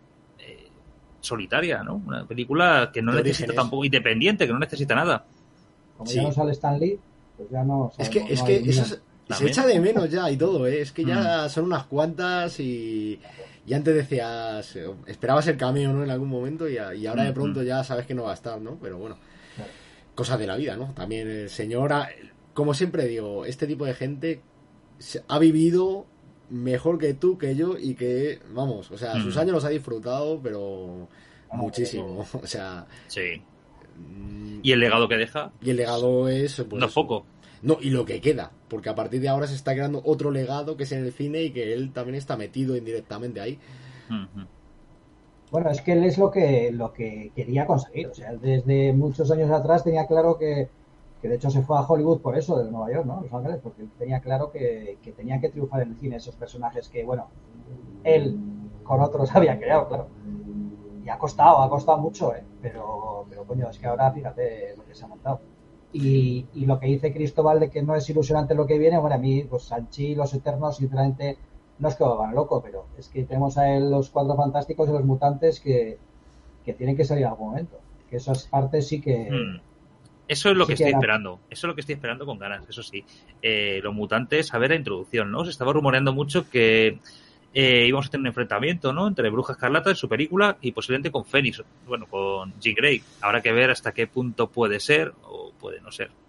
solitaria, ¿no? Una película que no De necesita orígenes. tampoco, independiente, que no necesita nada. Como Sí. ya no sale Stan Lee, pues ya no es que, sabemos, es no que hay- esas- se También. echa de menos ya y todo, ¿eh? Es que ya Mm. son unas cuantas y, y antes decías, eh, esperabas el cameo, ¿no? En algún momento y, a- y ahora de Mm, pronto mm. ya sabes que no va a estar, ¿no? Pero bueno, Claro. cosas de la vida, ¿no? También el señor, ha- como siempre digo, este tipo de gente se- ha vivido mejor que tú, que yo y que, vamos, o sea, Mm. sus años los ha disfrutado, pero Ah, muchísimo. O sea, Sí. mm, Y el legado que deja, y el legado es... pues, no es eso. poco. No, y lo que queda, porque a partir de ahora se está creando otro legado que es en el cine y que él también está metido indirectamente ahí. Ujú. Bueno, es que él es lo que, lo que quería conseguir. O sea, él desde muchos años atrás tenía claro que, que de hecho se fue a Hollywood por eso, de Nueva York, ¿no? Los Ángeles, porque él tenía claro que, que tenía que triunfar en el cine esos personajes que, bueno, él con otros había creado, claro. Y ha costado, ha costado mucho, ¿eh? Pero, pero coño, es que ahora fíjate lo que se ha montado. Y, y lo que dice Cristóbal de que no es ilusionante lo que viene, bueno, a mí, pues Shang-Chi, Los Eternos, sinceramente, no es que lo van loco, pero es que tenemos a él los Cuatro Fantásticos y los Mutantes que, que tienen que salir en algún momento. Que esas partes sí que... Mm. Eso es lo Sí que que estoy era- esperando. Eso es lo que estoy esperando con ganas, eso sí. Eh, los mutantes, a ver la introducción, ¿no? Se estaba rumoreando mucho que eh, íbamos a tener un enfrentamiento, ¿no? Entre Bruja Escarlata en su película y posiblemente con Fénix, bueno, con Jean Grey. Habrá que ver hasta qué punto puede ser o puede no ser.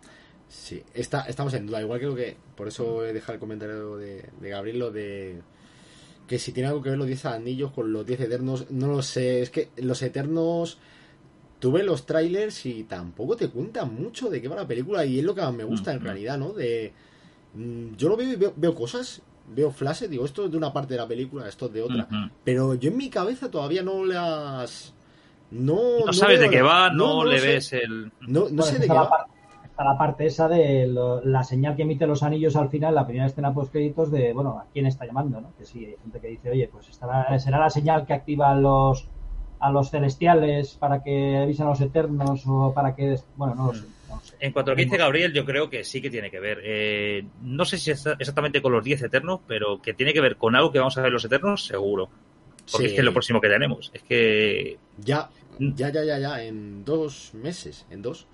Sí, está, estamos en duda, igual que lo que... Por eso he dejado el comentario de, de Gabriel, lo de... Que si tiene algo que ver los diez anillos con los diez eternos, no lo sé. Es que los eternos... Tú ves los trailers y tampoco te cuentan mucho de qué va la película, y es lo que más me gusta en realidad, ¿no? De... Yo lo veo y veo, veo cosas, veo flashes, digo, esto es de una parte de la película, esto es de otra. Uh-huh. Pero yo en mi cabeza todavía no las... No, no, no sabes de qué la... va, no, no, no le sé. ves el... No, no bueno, sé de qué la va. Parte, está la parte esa de lo, la señal que emite los anillos al final, la primera escena post créditos de, bueno, ¿a quién está llamando? ¿No? Que sí, hay gente que dice, oye, pues estará, será la señal que activa los... a los celestiales para que avisen a los eternos o para que... Bueno, no lo sé. No sé. En cuanto a lo que dice Gabriel, yo creo que sí que tiene que ver. Eh, no sé si es exactamente con los diez eternos, pero que tiene que ver con algo que vamos a ver los eternos, seguro. Porque sí. Es que es lo próximo que tenemos. Es que... Ya, ya, ya, ya, ya, en dos meses, en dos.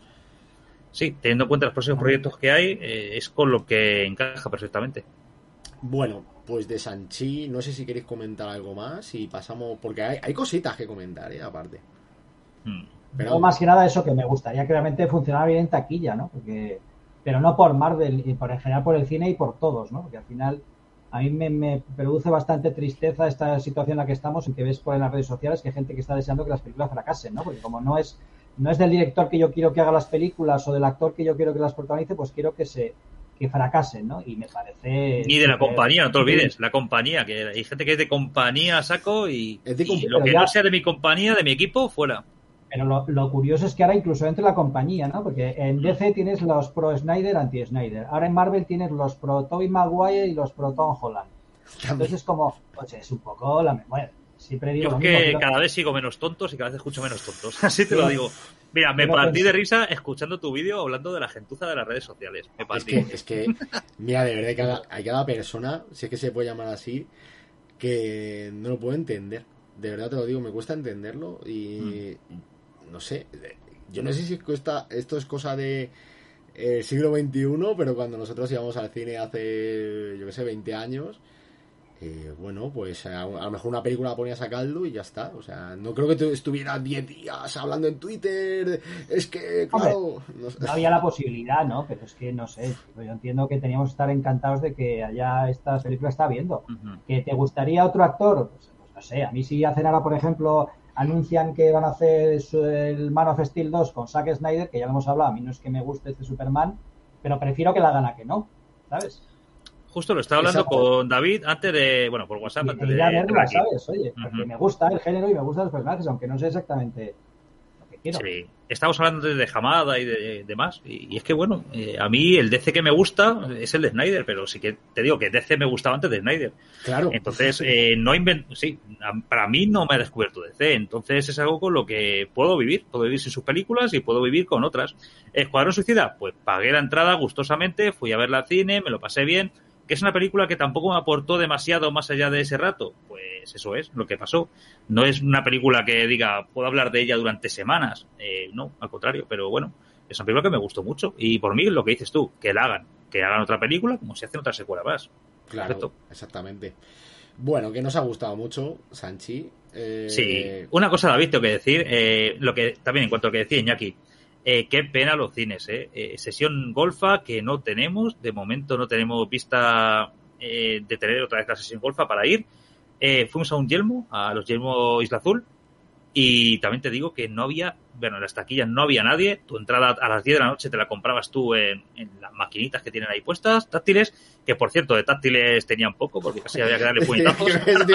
Sí, teniendo en cuenta los próximos proyectos que hay, eh, es con lo que encaja perfectamente. Bueno, pues de Shang-Chi, no sé si queréis comentar algo más y pasamos, porque hay, hay cositas que comentar, ¿eh? Aparte. Hmm. Pero no, más que nada eso, que me gustaría que realmente funcionara bien en taquilla, ¿no? Porque, pero no por Marvel, y por en general por el cine y por todos, ¿no? Porque al final a mí me, me produce bastante tristeza esta situación en la que estamos, en que ves por en las redes sociales que hay gente que está deseando que las películas fracasen, ¿no? Porque como no es no es del director que yo quiero que haga las películas o del actor que yo quiero que las protagonice, pues quiero que se que fracasen, ¿no? Y me parece... Ni de la compañía, no te olvides, la compañía, que hay gente que es de compañía a saco y, y lo que ya... no sea de mi compañía, de mi equipo, fuera. Pero lo, lo curioso es que ahora incluso dentro de la compañía, ¿no? Porque en D C tienes los pro Snyder, anti Snyder. Ahora en Marvel tienes los pro Tobey Maguire y los pro Tom Holland. Entonces es como, pues es un poco la memoria. Siempre digo Yo es que mismo, cada pero... vez sigo menos tontos y cada vez escucho menos tontos. Así te sí. lo digo. Mira, me pero partí de risa escuchando tu vídeo hablando de la gentuza de las redes sociales. Me partí. Es que, es que mira, de verdad, hay cada, hay cada persona, si es que se puede llamar así, que no lo puedo entender. De verdad te lo digo, me cuesta entenderlo y mm. no sé. Yo no sé si cuesta, esto es cosa de eh, siglo veintiuno, pero cuando nosotros íbamos al cine hace, yo qué sé, veinte años... Eh, bueno, pues a, a lo mejor una película la ponías a caldo y ya está. O sea, no creo que tú estuvieras diez días hablando en Twitter. Es que, claro... Hombre, no, sé. No había la posibilidad, ¿no? Pero es que, no sé, yo entiendo que teníamos que estar encantados de que haya estas películas está viendo. Uh-huh. ¿Que te gustaría otro actor? Pues, pues no sé, a mí si hacen ahora, por ejemplo, anuncian que van a hacer el Man of Steel dos con Zack Snyder, que ya lo hemos hablado, a mí no es que me guste este Superman, pero prefiero que la hagan a que no, ¿sabes? Justo lo estaba hablando Exacto. con David antes de, bueno, por WhatsApp. Y, antes y de verla, ¿sabes? Oye, porque uh-huh. me gusta el género y me gustan los personajes, aunque no sé exactamente lo que quiero. Sí, estamos hablando de Hamada y de demás. Y, y es que, bueno, eh, a mí el D C que me gusta es el de Snyder, pero sí que te digo que D C me gustaba antes de Snyder. Claro. Entonces, eh, no invento, sí, para mí no me ha descubierto D C. Entonces es algo con lo que puedo vivir. Puedo vivir sin sus películas y puedo vivir con otras. Escuadrón Suicida, pues pagué la entrada gustosamente, fui a verla al cine, me lo pasé bien. ¿Que es una película que tampoco me aportó demasiado más allá de ese rato? Pues eso es lo que pasó. No es una película que diga, puedo hablar de ella durante semanas. Eh, no, al contrario, pero bueno, es una película que me gustó mucho. Y por mí, lo que dices tú, que la hagan. Que hagan otra película como si hacen otra secuela más. Claro, perfecto. Exactamente. Bueno, que nos ha gustado mucho, Shang-Chi. Eh... Sí, una cosa, David, tengo que decir, eh, lo que también en cuanto a lo que decía Iñaki, Eh, qué pena los cines, eh. Eh, sesión golfa que no tenemos, de momento no tenemos vista eh, de tener otra vez la sesión golfa para ir. Eh, fuimos a un Yelmo, a los Yelmo Isla Azul, y también te digo que no había, bueno, en las taquillas no había nadie, tu entrada a las diez de la noche te la comprabas tú en, en las maquinitas que tienen ahí puestas, táctiles, que por cierto de táctiles tenían poco, porque casi había que darle puñetazos.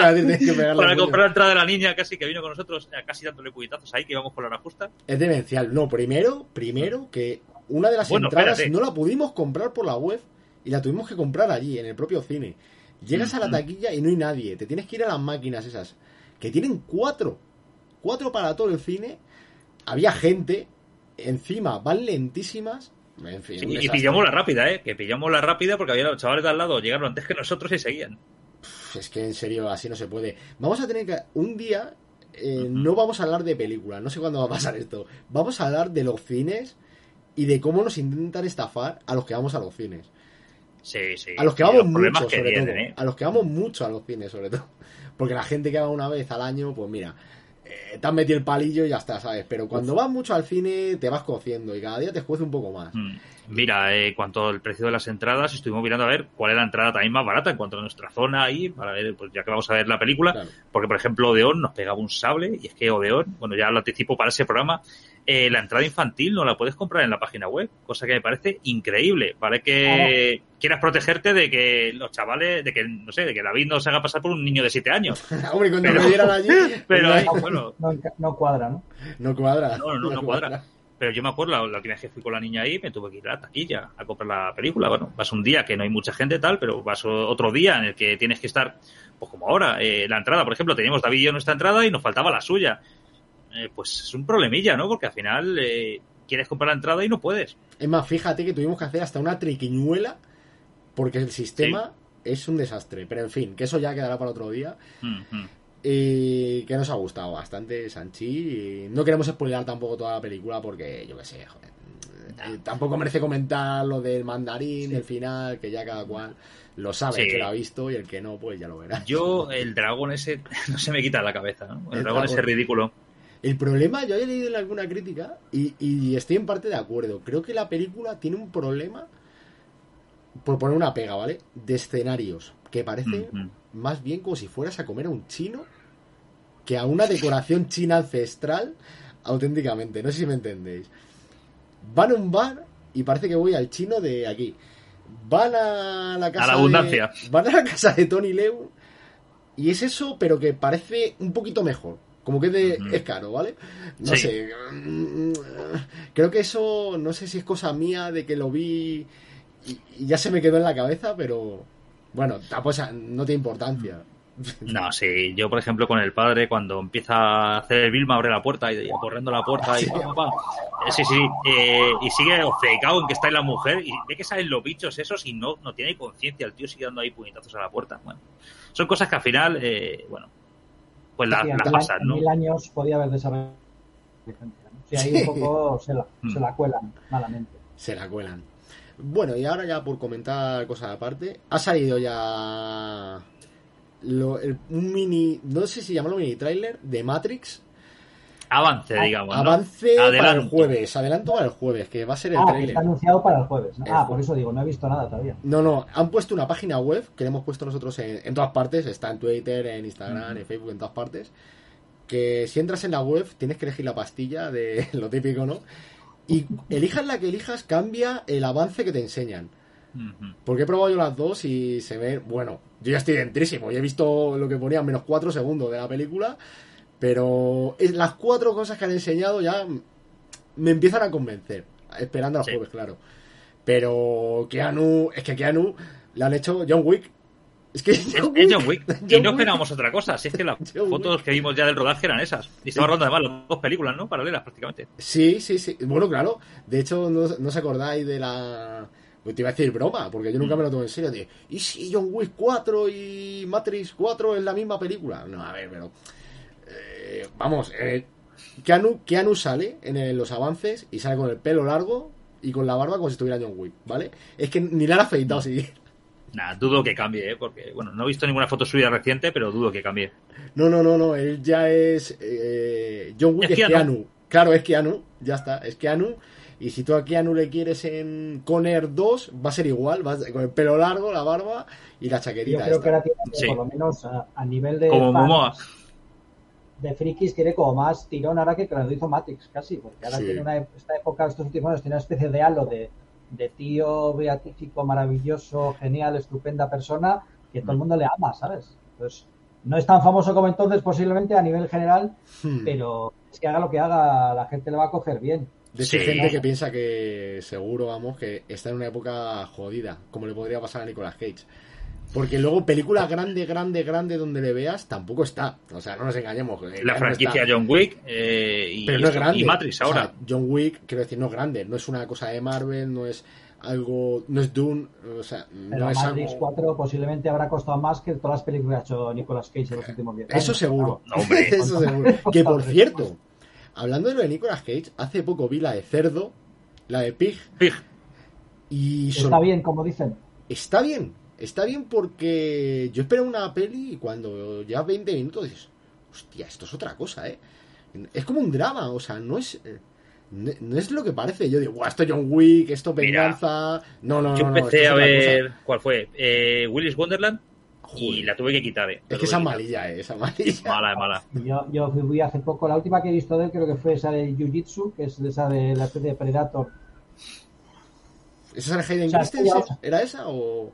Para comprar la entrada de la niña casi que vino con nosotros, casi dándole puñetazos ahí, que íbamos con la hora justa. Es demencial. No, primero, primero que una de las bueno, entradas espérate. no la pudimos comprar por la web y la tuvimos que comprar allí, en el propio cine. Llegas mm-hmm. a la taquilla y no hay nadie, te tienes que ir a las máquinas esas, que tienen cuatro. Cuatro para todo el cine. Había gente. Encima van lentísimas. En fin, sí, y pillamos la rápida, ¿eh? Que pillamos la rápida porque había los chavales de al lado. Llegaron antes que nosotros y seguían. Es que en serio, así no se puede. Vamos a tener que... Un día eh, uh-huh. no vamos a hablar de películas. No sé cuándo va a pasar esto. Vamos a hablar de los cines y de cómo nos intentan estafar a los que vamos a los cines. Sí, sí. A los que vamos mucho, que sobre vienen, todo. ¿eh? A los que vamos mucho a los cines, sobre todo. Porque la gente que va una vez al año, pues mira... te has metido el palillo y ya está, ¿sabes? Pero cuando Uf. vas mucho al cine te vas cociendo y cada día te juez un poco más. Mm. Mira, en cuanto al precio de las entradas, estuvimos mirando a ver cuál es la entrada también más barata en cuanto a nuestra zona ahí, para ver, pues ya que vamos a ver la película, claro. Porque por ejemplo Odeón nos pegaba un sable, y es que Odeón, bueno, ya lo anticipo para ese programa, eh, la entrada infantil no la puedes comprar en la página web, cosa que me parece increíble, ¿vale? Que claro. Quieras protegerte de que los chavales, de que, no sé, de que David no se haga pasar por un niño de siete años. Hombre, cuando pero, me dieran allí... Pero ahí, bueno... No, no cuadra, ¿no? No cuadra. No, no, no, no cuadra. cuadra. Pero yo me acuerdo, la, la última vez que fui con la niña ahí, me tuve que ir a la taquilla a comprar la película. Bueno, vas un día que no hay mucha gente tal, pero vas otro día en el que tienes que estar, pues como ahora, eh, la entrada, por ejemplo, teníamos David y yo nuestra entrada y nos faltaba la suya. Eh, pues es un problemilla, ¿no? Porque al final eh, quieres comprar la entrada y no puedes. Es más, fíjate que tuvimos que hacer hasta una triquiñuela porque el sistema sí. es un desastre. Pero en fin, que eso ya quedará para otro día. Mm-hmm. Y que nos ha gustado bastante Sanchi, y no queremos spoilear tampoco toda la película porque yo qué sé, joder, no. Tampoco merece comentar lo del mandarín, sí. El final, que ya cada cual lo sabe, sí. El que lo ha visto, y el que no, pues ya lo verá. Yo, el dragón ese no se me quita de la cabeza, ¿no? El, el dragón, dragón ese ridículo. El problema, yo he leído en alguna crítica y, y estoy en parte de acuerdo, creo que la película tiene un problema, por poner una pega, ¿vale? De escenarios que parecen mm-hmm. más bien como si fueras a comer a un chino que a una decoración china ancestral, auténticamente, no sé si me entendéis. Van a un bar y parece que voy al chino de aquí. Van a la casa a la abundancia. De, van a la casa de Tony Leung y es eso, pero que parece un poquito mejor. Como que de, mm-hmm. es caro, ¿vale? No sí. sé. Creo que eso, no sé si es cosa mía de que lo vi y, y ya se me quedó en la cabeza, pero bueno, pues no tiene importancia. No, sí, yo por ejemplo con el padre, cuando empieza a hacer el Vilma, abre la puerta y, y corriendo la puerta y sí, pa, pa, pa. sí, sí, eh, y sigue obcecado en que está ahí la mujer y ve que salen los bichos esos y no, no tiene conciencia, el tío sigue dando ahí puñetazos a la puerta. Bueno, son cosas que al final, eh, bueno, pues las, sí, las pasan, ¿no? En mil años podía haber desarrollado inteligencia, ¿no? Sí, ahí un poco se la, mm. se la cuelan malamente. Se la cuelan. Bueno, y ahora ya por comentar cosas aparte, ha salido ya... Lo, el, un mini, no sé si llamarlo mini trailer de Matrix. Avance, digamos. ¿no? Avance para el jueves. Adelanto para el jueves, que va a ser el ah, trailer. Está anunciado para el jueves, ¿no? El Ah, jueves. Por eso digo, no he visto nada todavía. No, no, han puesto una página web que le hemos puesto nosotros en, en todas partes. Está en Twitter, en Instagram, uh-huh. en Facebook, en todas partes. Que si entras en la web tienes que elegir la pastilla de lo típico, ¿no? Y elijas la que elijas, cambia el avance que te enseñan. Porque he probado yo las dos y se ve, bueno, yo ya estoy dentrísimo, ya he visto lo que ponía menos cuatro segundos de la película, pero las cuatro cosas que han enseñado ya me empiezan a convencer, esperando al sí. jueves, claro. Pero Keanu, es que Keanu le han hecho John Wick. Es que es John Wick, es John Wick. John y no esperábamos otra cosa, si es que las John fotos Wick. Que vimos ya del rodaje eran esas. Y estaba hablando además las dos películas, ¿no? Paralelas prácticamente. Sí, sí, sí. Bueno, claro. De hecho, no, no os acordáis de la... Pues te iba a decir broma, porque yo nunca me lo tomo en serio. De, ¿y si John Wick cuatro y Matrix cuatro es la misma película? No, a ver, pero... Eh, vamos, eh, Keanu, Keanu sale en el, los avances y sale con el pelo largo y con la barba como si estuviera John Wick, ¿vale? Es que ni le han afeitado siquiera. Nah, dudo que cambie, ¿eh? Porque, bueno, no he visto ninguna foto suya reciente, pero dudo que cambie. No, no, no, no, él ya es... Eh, John Wick es, es Keanu. Keanu. Claro, es Keanu, ya está, es Keanu. Y si tú a Keanu le quieres en Conner dos, va a ser igual, va a, con el pelo largo, la barba y la chaquetita. Yo creo esta. que ahora tiene, sí. por lo menos a, a nivel de... Como Momoa. De frikis tiene como más tirón ahora que cuando hizo Matrix, casi, porque ahora sí. tiene una, esta época, estos últimos años, tiene una especie de halo de, de tío beatífico, maravilloso, genial, estupenda persona, que todo el mundo le ama, ¿sabes? Entonces, no es tan famoso como entonces, posiblemente, a nivel general, hmm. pero es que haga lo que haga, la gente le va a coger bien. De hecho, sí. hay gente que piensa que seguro, vamos, que está en una época jodida, como le podría pasar a Nicolas Cage. Porque luego película grande, grande, grande donde le veas, tampoco está. O sea, no nos engañemos. La franquicia no John Wick eh, y, Pero no es grande. y Matrix ahora. O sea, John Wick, quiero decir, no es grande. No es una cosa de Marvel, no es algo... No es Dune, o sea, Pero no es Matrix algo... cuatro posiblemente habrá costado más que todas las películas que ha hecho Nicolas Cage en los últimos diez años. Eso seguro. No, hombre. Eso seguro. Que, por cierto, hablando de lo de Nicolas Cage, hace poco vi la de Cerdo, la de Pig. Pig. Y son... Está bien, como dicen. Está bien. Está bien porque yo espero una peli y cuando ya veinte minutos dices, hostia, esto es otra cosa, ¿eh? Es como un drama, o sea, no es... no, no es lo que parece. Yo digo, Buah, esto John Wick, esto venganza. Mira, no, no, yo no. Yo empecé no, a ver. ¿Cuál fue? Eh, Willy's Wonderland. Joder. Y la tuve que quitar, eh. Es que es amarilla, eh. Es amarilla. Mala, mala. Yo, yo fui hace poco, la última que he visto de él creo que fue esa de Jiu-Jitsu, que es esa de la especie de Predator. ¿Esa era Hayden O sea, Christensen? ya... ¿Era esa o...?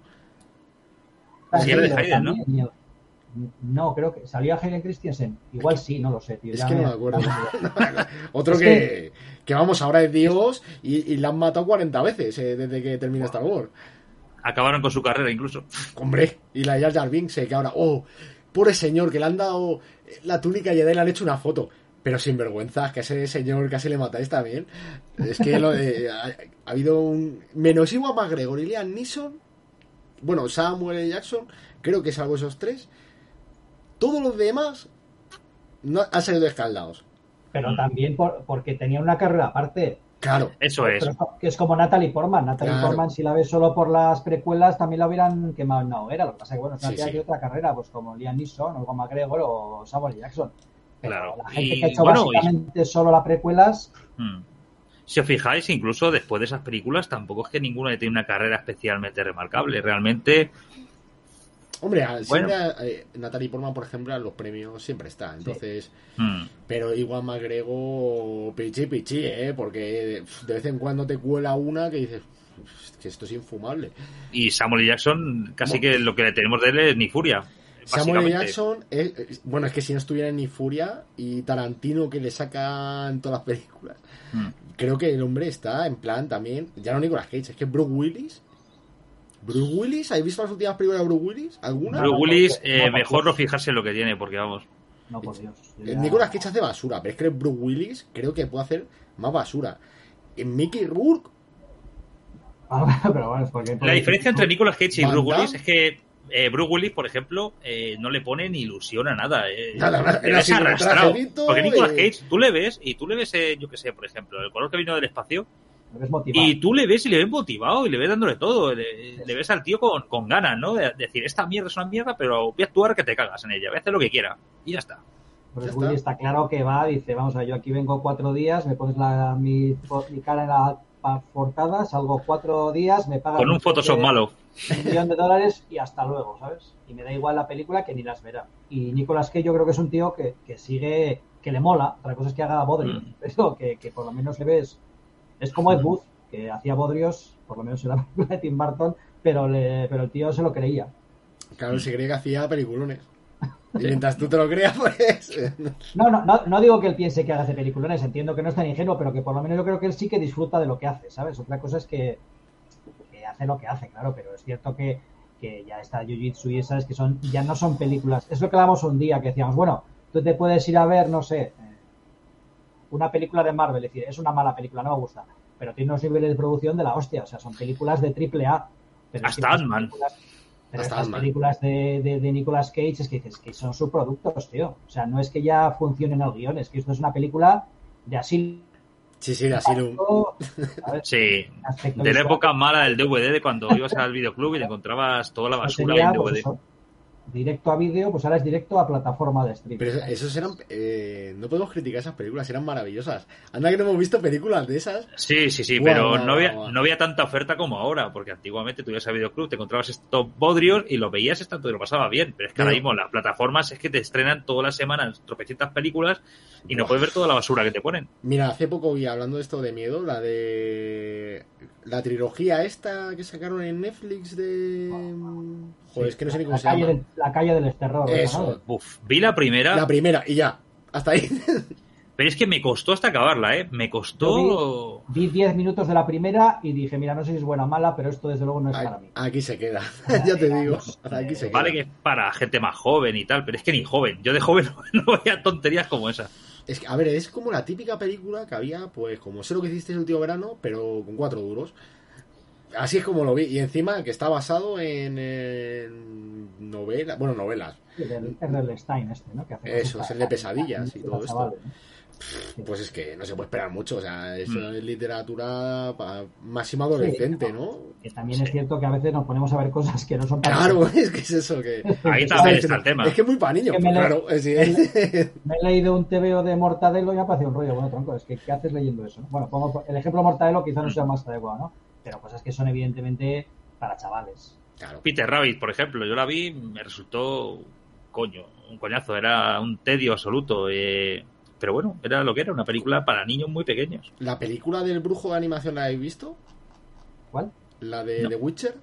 Sí, era de Hayden, ¿no? También, no, creo que salió a Hayden Christensen. Igual sí, no lo sé, tío. Es ya que me... no me acuerdo. Otro es que, que... que, vamos, ahora es Dios y, y la han matado cuarenta veces eh, desde que termina Star Wars. Acabaron con su carrera incluso. Hombre, y la Jar Jar Binks, eh, que ahora, oh, pobre señor, que le han dado la túnica y le han hecho una foto. Pero sin vergüenza, que a ese señor casi le matáis también. Es que lo de, ha, ha habido un... Menos Ewan McGregor y Liam Neeson, bueno, Samuel L. Jackson, creo que salvo esos tres. Todos los demás no han salido escaldados. Pero también por, porque tenía una carrera aparte. Claro. Eso es. Pero, que es como Natalie Portman. Natalie Claro. Portman, si la ves solo por las precuelas, también la hubieran quemado en una hoguera. Lo que pasa es que, bueno, es una Sí, tía sí. que otra carrera, pues como Liam Neeson, o Ewan McGregor o Samuel L. Jackson. Pero Claro. la gente Y, que ha hecho bueno, básicamente y... solo las precuelas... Hmm. Si os fijáis, incluso después de esas películas, tampoco es que ninguna tiene una carrera especialmente remarcable. Realmente... Hombre, Bueno. siempre eh, Natalie Portman, por ejemplo, a los premios siempre está. Entonces, Sí. Hmm. pero igual McGregor, pichi pichi, ¿eh? Porque de vez en cuando te cuela una que dices que esto es infumable. Y Samuel L. Jackson, casi Bueno. que lo que le tenemos de él es ni furia. Samuel L. básicamente. Jackson, es, es- bueno, es que si no estuviera ni Furia y Tarantino que le sacan todas las películas, Hmm. creo que el hombre está en plan también, ya no Nicolas Cage, es que Bruce Willis. Bruce Willis, ¿habéis visto las últimas películas de Bruce Willis? ¿Alguna? Bruce no, Willis, no, eh, no, mejor no. no fijarse en lo que tiene, porque vamos. No, por Dios. Yo El ya- Nicolas Cage hace basura, pero es que Bruce Willis creo que puede hacer más basura. En Mickey Rourke, Ah, pero bueno, es porque... La diferencia entre Nicolas Cage y Van Bruce Damme. Willis es que eh, Bruce Willis, por ejemplo, eh, no le pone ni ilusión a nada. Eh, Nada, nada, le era ves así, un arrastrado. trajecito, Porque Nicolas eh. Cage, tú le ves y tú le ves, eh, yo que sé, por ejemplo, el color que vino del espacio, Me ves motivado. y tú le ves y le ves motivado y le ves dándole todo. Le, le ves al tío con, con ganas, ¿no? De, de decir, esta mierda es una mierda, pero voy a actuar que te cagas en ella, voy a hacer lo que quiera. Y ya está. Pues Ya Willy está. está claro que va, dice, vamos a ver, yo aquí vengo cuatro días, me pones la, mi, mi cara en la pa- portada, salgo cuatro días, me pagan Con un Photoshop malo. un millón de dólares y hasta luego, ¿sabes? Y me da igual la película que ni las verá. Y Nicolas Cage yo creo que es un tío que, que sigue, que le mola, otra cosa es que haga bodrios, Mm. pero que, que por lo menos le ves, es como Ed Wood, que hacía bodrios, por lo menos en la película de Tim Burton, pero, le, pero el tío se lo creía. claro, se cree que hacía peliculones. Y mientras tú te lo creas, pues... No, no, no, no digo que él piense que hace peliculones, entiendo que no es tan ingenuo, pero que por lo menos yo creo que él sí que disfruta de lo que hace, ¿sabes? Otra cosa es que, que hace lo que hace, claro, pero es cierto que, que ya está Jiu-Jitsu y esas que son, ya no son películas. Es lo que hablamos un día, que decíamos, bueno, tú te puedes ir a ver, no sé, eh, una película de Marvel, es decir, es una mala película, no me gusta, pero tiene unos niveles de producción de la hostia, o sea, son películas de triple A. Pero es que Hasta estas Ant-Man. películas- Pero Hasta estas Ant-Man. películas de, de, de Nicolas Cage es que dices que son subproductos, tío. O sea, no es que ya funcionen el guión, es que esto es una película de asilo. Sí, sí, de Asylum. ¿sabes? Sí. Aspecto De la visual. época mala del D V D, de cuando ibas al videoclub y te encontrabas toda la Esto basura sería, en pues D V D. eso, directo a vídeo, pues ahora es directo a plataforma de streaming. Pero eso- esos eran... eh, no podemos criticar esas películas, eran maravillosas. Anda que no hemos visto películas de esas. Sí, sí, sí, Guau, pero guau, no, guau, había, guau. no había tanta oferta como ahora, porque antiguamente tú ibas al videoclub, te encontrabas estos bodrios y los veías esto, te lo pasaba bien. Pero es que ahora Pero- mismo las plataformas es que te estrenan todas las semanas tropecientas películas y no Buah. puedes ver toda la basura que te ponen. Mira, hace poco vi, hablando de esto de miedo, la de... La trilogía esta que sacaron en Netflix de... Joder, es que no sé ni cómo la se calle llama. del, la calle del terror. Eso. ¿no? Uf, vi la primera, La primera, y ya. Hasta ahí. pero es que me costó hasta acabarla, ¿eh? Me costó... Vi diez minutos de la primera y dije, mira, no sé si es buena o mala, pero esto desde luego no es para mí. Aquí se queda. Ya te digo. Aquí se queda. Vale que es para gente más joven y tal, pero es que ni joven. Yo de joven no veía tonterías como esa. Es que, a ver, es como la típica película que había, pues, como sé lo que hiciste el último verano, pero con cuatro duros. Así es como lo vi. Y encima que está basado en, en novelas, bueno, novelas. Sí, del R L. Stein este, ¿no? Que hace Eso, es el de pesadillas y todo esto. Chavales, ¿no? Pues es que no se puede esperar mucho, o sea, eso Mm. es literatura pa- máxima adolescente, Sí, ¿no? Que también Sí. es cierto que a veces nos ponemos a ver cosas que no son tan... Claro, es que es eso, que... Ahí Es también ¿sabes? está el tema. Es que es muy para niños, que pues me le- claro. Es, me Me he leído un tebeo de Mortadelo y me ha parecido un rollo. Bueno, tronco, es que ¿qué haces leyendo eso? Bueno, pongo el ejemplo Mortadelo quizá no sea más adecuado, ¿no? Pero cosas que son evidentemente para chavales. claro. Peter Rabbit, por ejemplo, yo la vi, me resultó coño, un coñazo, era un tedio absoluto. Eh, pero bueno, era lo que era, una película para niños muy pequeños. ¿La película del brujo de animación la habéis visto? ¿Cuál? ¿La de No. The Witcher?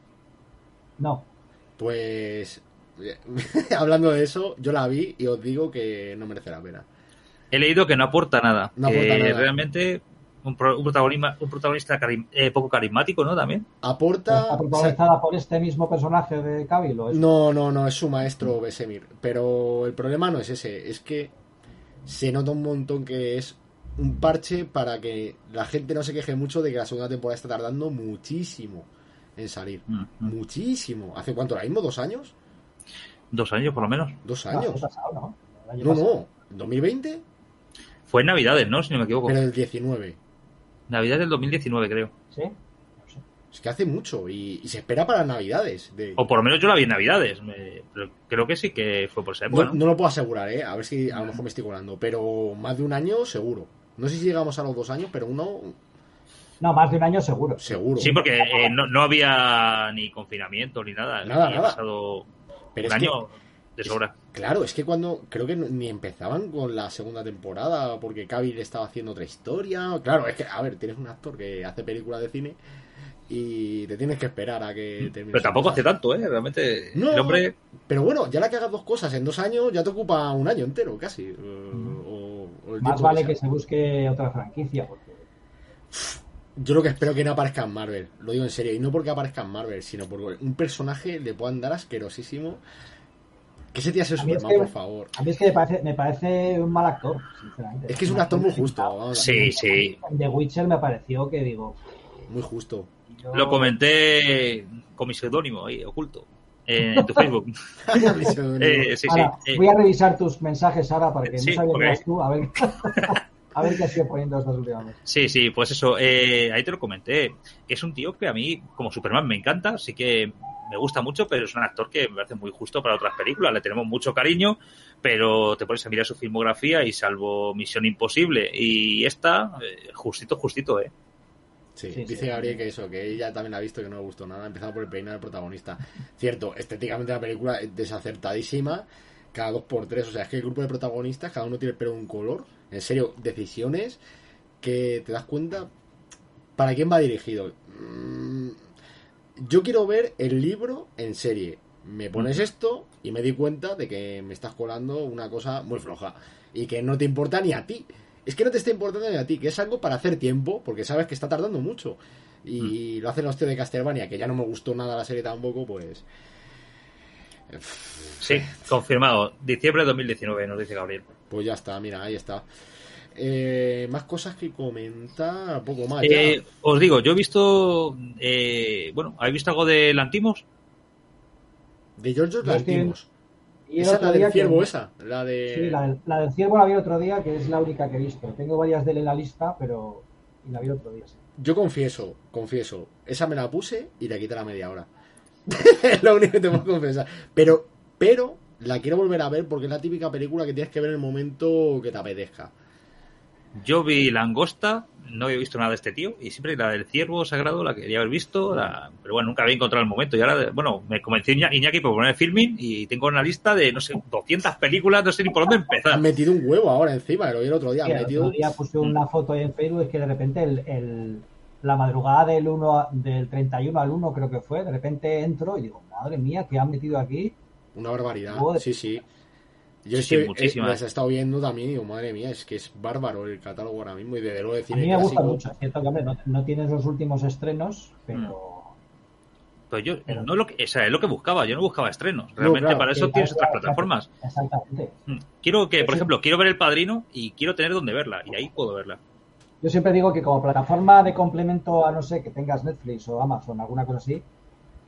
No. Pues... hablando de eso, yo la vi y os digo que no merece la pena. He leído que no aporta nada. No que aporta nada. Realmente un, pro, un protagonista, un protagonista carim, eh, poco carismático, ¿no? También. Aporta... ¿Está protagonizada por este mismo personaje de Cavill o es... No, no, no, es su maestro Vesemir. Pero el problema no es ese, es que se nota un montón que es un parche para que la gente no se queje mucho de que la segunda temporada está tardando muchísimo en salir. Mm, mm. Muchísimo. ¿Hace cuánto ahora mismo? ¿Dos años? Dos años por lo menos. ¿Dos Ah, años? fue pasado, ¿no? El año No, pasado. no. ¿dos mil veinte? Fue en Navidades, ¿no? Si no me equivoco. Pero el diecinueve. Navidad del dos mil diecinueve, creo. ¿Sí? No sé. Es que hace mucho y, y se espera para Navidades. De... O por lo menos yo la vi en Navidades. Me, pero creo que sí que fue por esa No, época. no lo puedo asegurar, ¿eh? A ver si a lo mejor me estoy colando. Pero más de un año seguro. No sé si llegamos a los dos años, pero uno No, más de un año seguro. seguro. Sí, porque eh, no, no había ni confinamiento ni nada. Nada, y nada. Ha pasado Pero un es que- año de sobra. Claro, es que cuando creo que no- ni empezaban con la segunda temporada porque Cavill estaba haciendo otra historia. Claro, es que, a ver, tienes un actor que hace películas de cine y te tienes que esperar a que termine. Pero tampoco su hace cosa. tanto, ¿eh? Realmente No, el hombre... pero bueno, ya la que hagas dos cosas en dos años ya te ocupa un año entero casi. eh, o- o el Más tiempo vale sea. que se busque otra franquicia porque... Yo lo que espero que no aparezca en Marvel, lo digo en serio, y no porque aparezca en Marvel, sino porque un personaje le pueda andar asquerosísimo. Que ese tía sea A mí es Superman, que- por favor. A mí es que me parece, me parece un mal actor, sinceramente. Es que es un actor muy justo, vamos, Sí, sí. En The Witcher me pareció que digo... muy justo. yo- Lo comenté con mi seudónimo ahí, oculto, en tu Facebook. Eh, sí, sí. Ahora, eh, voy a revisar tus mensajes ahora para que Sí, no sabías ok. que eras tú. A ver, a ver qué has ido poniendo estas últimas veces. Sí, sí, pues eso, eh, ahí te lo comenté. Que es un tío que a mí, como Superman, me encanta, sí que me gusta mucho, pero es un actor que me parece muy justo para otras películas. Le tenemos mucho cariño, pero te pones a mirar su filmografía y salvo Misión Imposible y esta, eh, justito, justito, ¿eh? Sí, Sí, dice sí. Gabriel que eso, que ella también la ha visto que no le gustó nada, empezando por el peinado del protagonista. Cierto, estéticamente la película es desacertadísima, cada dos por tres, o sea, es que el grupo de protagonistas, cada uno tiene el pelo de un color, en serio, decisiones que te das cuenta para quién va dirigido. Mm, yo quiero ver el libro en serie. Me pones esto y me di cuenta de que me estás colando una cosa muy floja y que no te importa ni a ti. Es que no te está importando ni a ti, que es algo para hacer tiempo, porque sabes que está tardando mucho. Y lo hacen los tíos de Castlevania, que ya no me gustó nada la serie tampoco, pues... Sí, confirmado. Diciembre de dos mil diecinueve, nos dice Gabriel. Pues ya está, mira, ahí está. Eh, más cosas que comentar, poco más. Eh, ya. os digo, yo he visto, eh, bueno, ¿habéis visto algo de Lantimos? De Georgios Yo estoy- Lantimos. Y el Esa es otro la día del que- ciervo, esa. La de... Sí, la del, la del ciervo la vi el otro día, que es la única que he visto. Tengo varias de él en la lista, pero... Y la vi el otro día, sí. Yo confieso, confieso. Esa me la puse y la quité a la media hora. Es lo único que te puedo confesar. Pero, pero, la quiero volver a ver porque es la típica película que tienes que ver en el momento que te apetezca. Yo vi Langosta, no había visto nada de este tío, y siempre la del ciervo sagrado la quería haber visto, la- pero bueno, nunca había encontrado el momento. Y ahora, bueno, me convenció Iña- Iñaki por poner filming y tengo una lista de, no sé, doscientas películas, no sé ni por dónde empezar. Han metido un huevo ahora encima, lo vi el otro día. Sí, Han el metido... otro día puse una foto ahí en Facebook, es que de repente el, el- la madrugada del uno a- del treinta y uno al uno creo que fue, de repente entro y digo, madre mía, ¿qué han metido aquí? Una barbaridad. Joder. Sí, sí. Yo Sí, sí, estoy- muchísimas. eh, las he estado viendo también y digo, madre mía, es que es bárbaro el catálogo ahora mismo y desde luego de A cine mí me gusta clásico. mucho, es cierto que hombre, no, no tienes los últimos estrenos, pero... Pues yo, Pero- no lo que, o sea, es lo que buscaba, yo no buscaba estrenos. Realmente claro, para eso Sí, tienes claro, otras plataformas. Exactamente. Mm. Quiero que, por Sí. ejemplo, quiero ver El Padrino y quiero tener donde verla, y ahí puedo verla. Yo siempre digo que como plataforma de complemento a, no sé, que tengas Netflix o Amazon, alguna cosa así,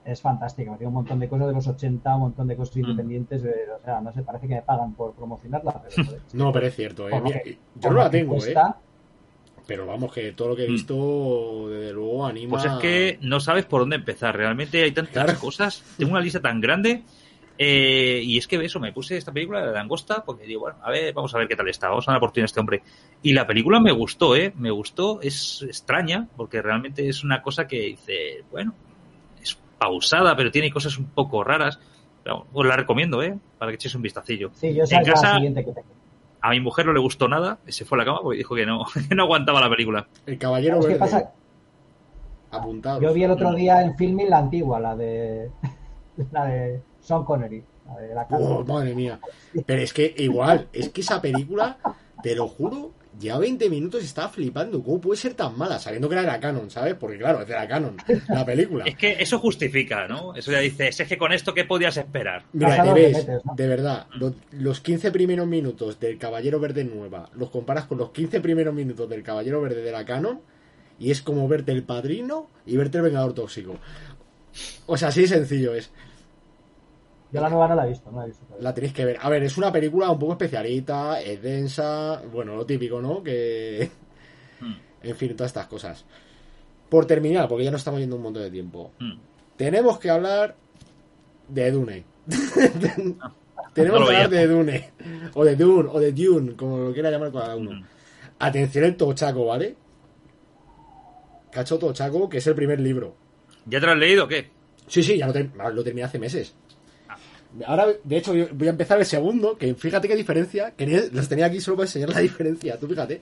es fantástica. Tiene un montón de cosas de los ochenta, un montón de cosas Mm. independientes. eh, o sea, no sé, parece que me pagan por promocionarla. Pero, joder, No, pero es cierto, eh. por lo Mira, que- yo por no lo la que tengo, eh. cuesta, Pero vamos, que todo lo que he Mm. visto, desde luego, anima. Pues es que no sabes por dónde empezar. Realmente hay tantas Claro. cosas. Tengo una lista tan grande. eh, y es que eso, me puse esta película de Langosta porque digo, bueno, a ver, vamos a ver qué tal está. Vamos a dar una oportunidad a este hombre. Y la película me gustó, ¿eh? Me gustó. Es extraña porque realmente es una cosa que dice, bueno, es pausada, pero tiene cosas un poco raras. Pero, os la recomiendo, ¿eh? Para que echéis un vistacillo. sí, yo esa En es la casa- siguiente que tengo. A mi mujer no le gustó nada. Se fue a la cama porque dijo que no, que no aguantaba la película. El caballero ¿Sabes qué verde. pasa? Apuntado. Yo vi el otro día en filming la antigua, la de la de Sean Connery, la de la cara. Oh, madre mía. Pero es que igual, es que esa película, te lo juro, ya veinte minutos y estaba flipando. ¿Cómo puede ser tan mala? Sabiendo que era de la Canon, ¿sabes? Porque claro, es de la Canon, la película. Es que eso justifica, ¿no? Eso ya dices, es que con esto, ¿qué podías esperar? Mira, Basado te en ves, metes, ¿no? de verdad, lo- los quince primeros minutos del Caballero Verde Nueva, los comparas con los quince primeros minutos del Caballero Verde de la Canon, y es como verte El Padrino y verte El Vengador Tóxico. O sea, así de sencillo es. Yo la nueva no la he visto, no la he visto. todavía. La tenéis que ver. A ver, es una película un poco especialita, es densa, bueno, lo típico, ¿no? Que... Mm, En fin, todas estas cosas. Por terminar, porque ya nos estamos yendo un montón de tiempo. mm. Tenemos que hablar de Dune. Tenemos No lo que hablar veía. de Dune. O de Dune, o de Dune, como lo quiera llamar cada uno. Mm. Atención el tochaco, ¿vale? Cacho tochaco, que es el primer libro. ¿Ya te lo has leído o qué? Sí, sí, ya lo, ter- lo terminé hace meses. Ah. Ahora, de hecho, yo voy a empezar el segundo, que fíjate qué diferencia. Que ni- los tenía aquí solo para enseñar la diferencia. Tú fíjate.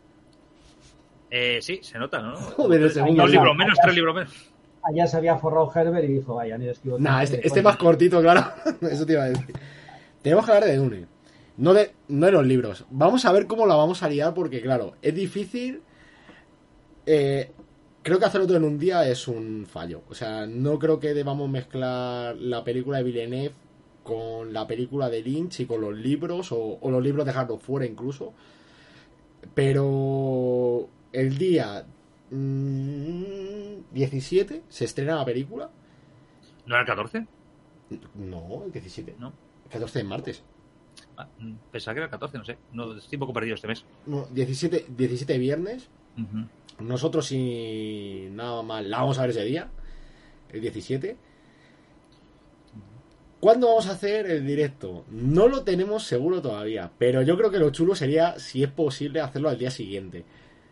Eh, sí, se nota, ¿no? Joder, el segundo. Dos ya. libros menos, tres libros menos. Allá se había forrado Herbert y dijo, vaya, ni esquivo. Nah, este, este más cortito, claro. Eso te iba a decir. Tenemos que hablar de Dune. No de, no de los libros. Vamos a ver cómo la vamos a liar, porque, claro, es difícil. Eh, creo que hacerlo todo en un día es un fallo. O sea, no creo que debamos mezclar la película de Villeneuve con la película de Lynch y con los libros, o, o los libros dejarlos fuera incluso. Pero el día mmm, diecisiete se estrena la película. ¿No era el catorce? No, el diecisiete. No. El catorce de martes. Ah, mm, pensaba que era el catorce, no sé. No, estoy un poco perdido este mes. No, diecisiete, diecisiete viernes. Ujú. Nosotros sin nada mal la vamos a ver ese día. El diecisiete. ¿Cuándo vamos a hacer el directo? No lo tenemos seguro todavía. Pero yo creo que lo chulo sería, si es posible, hacerlo al día siguiente.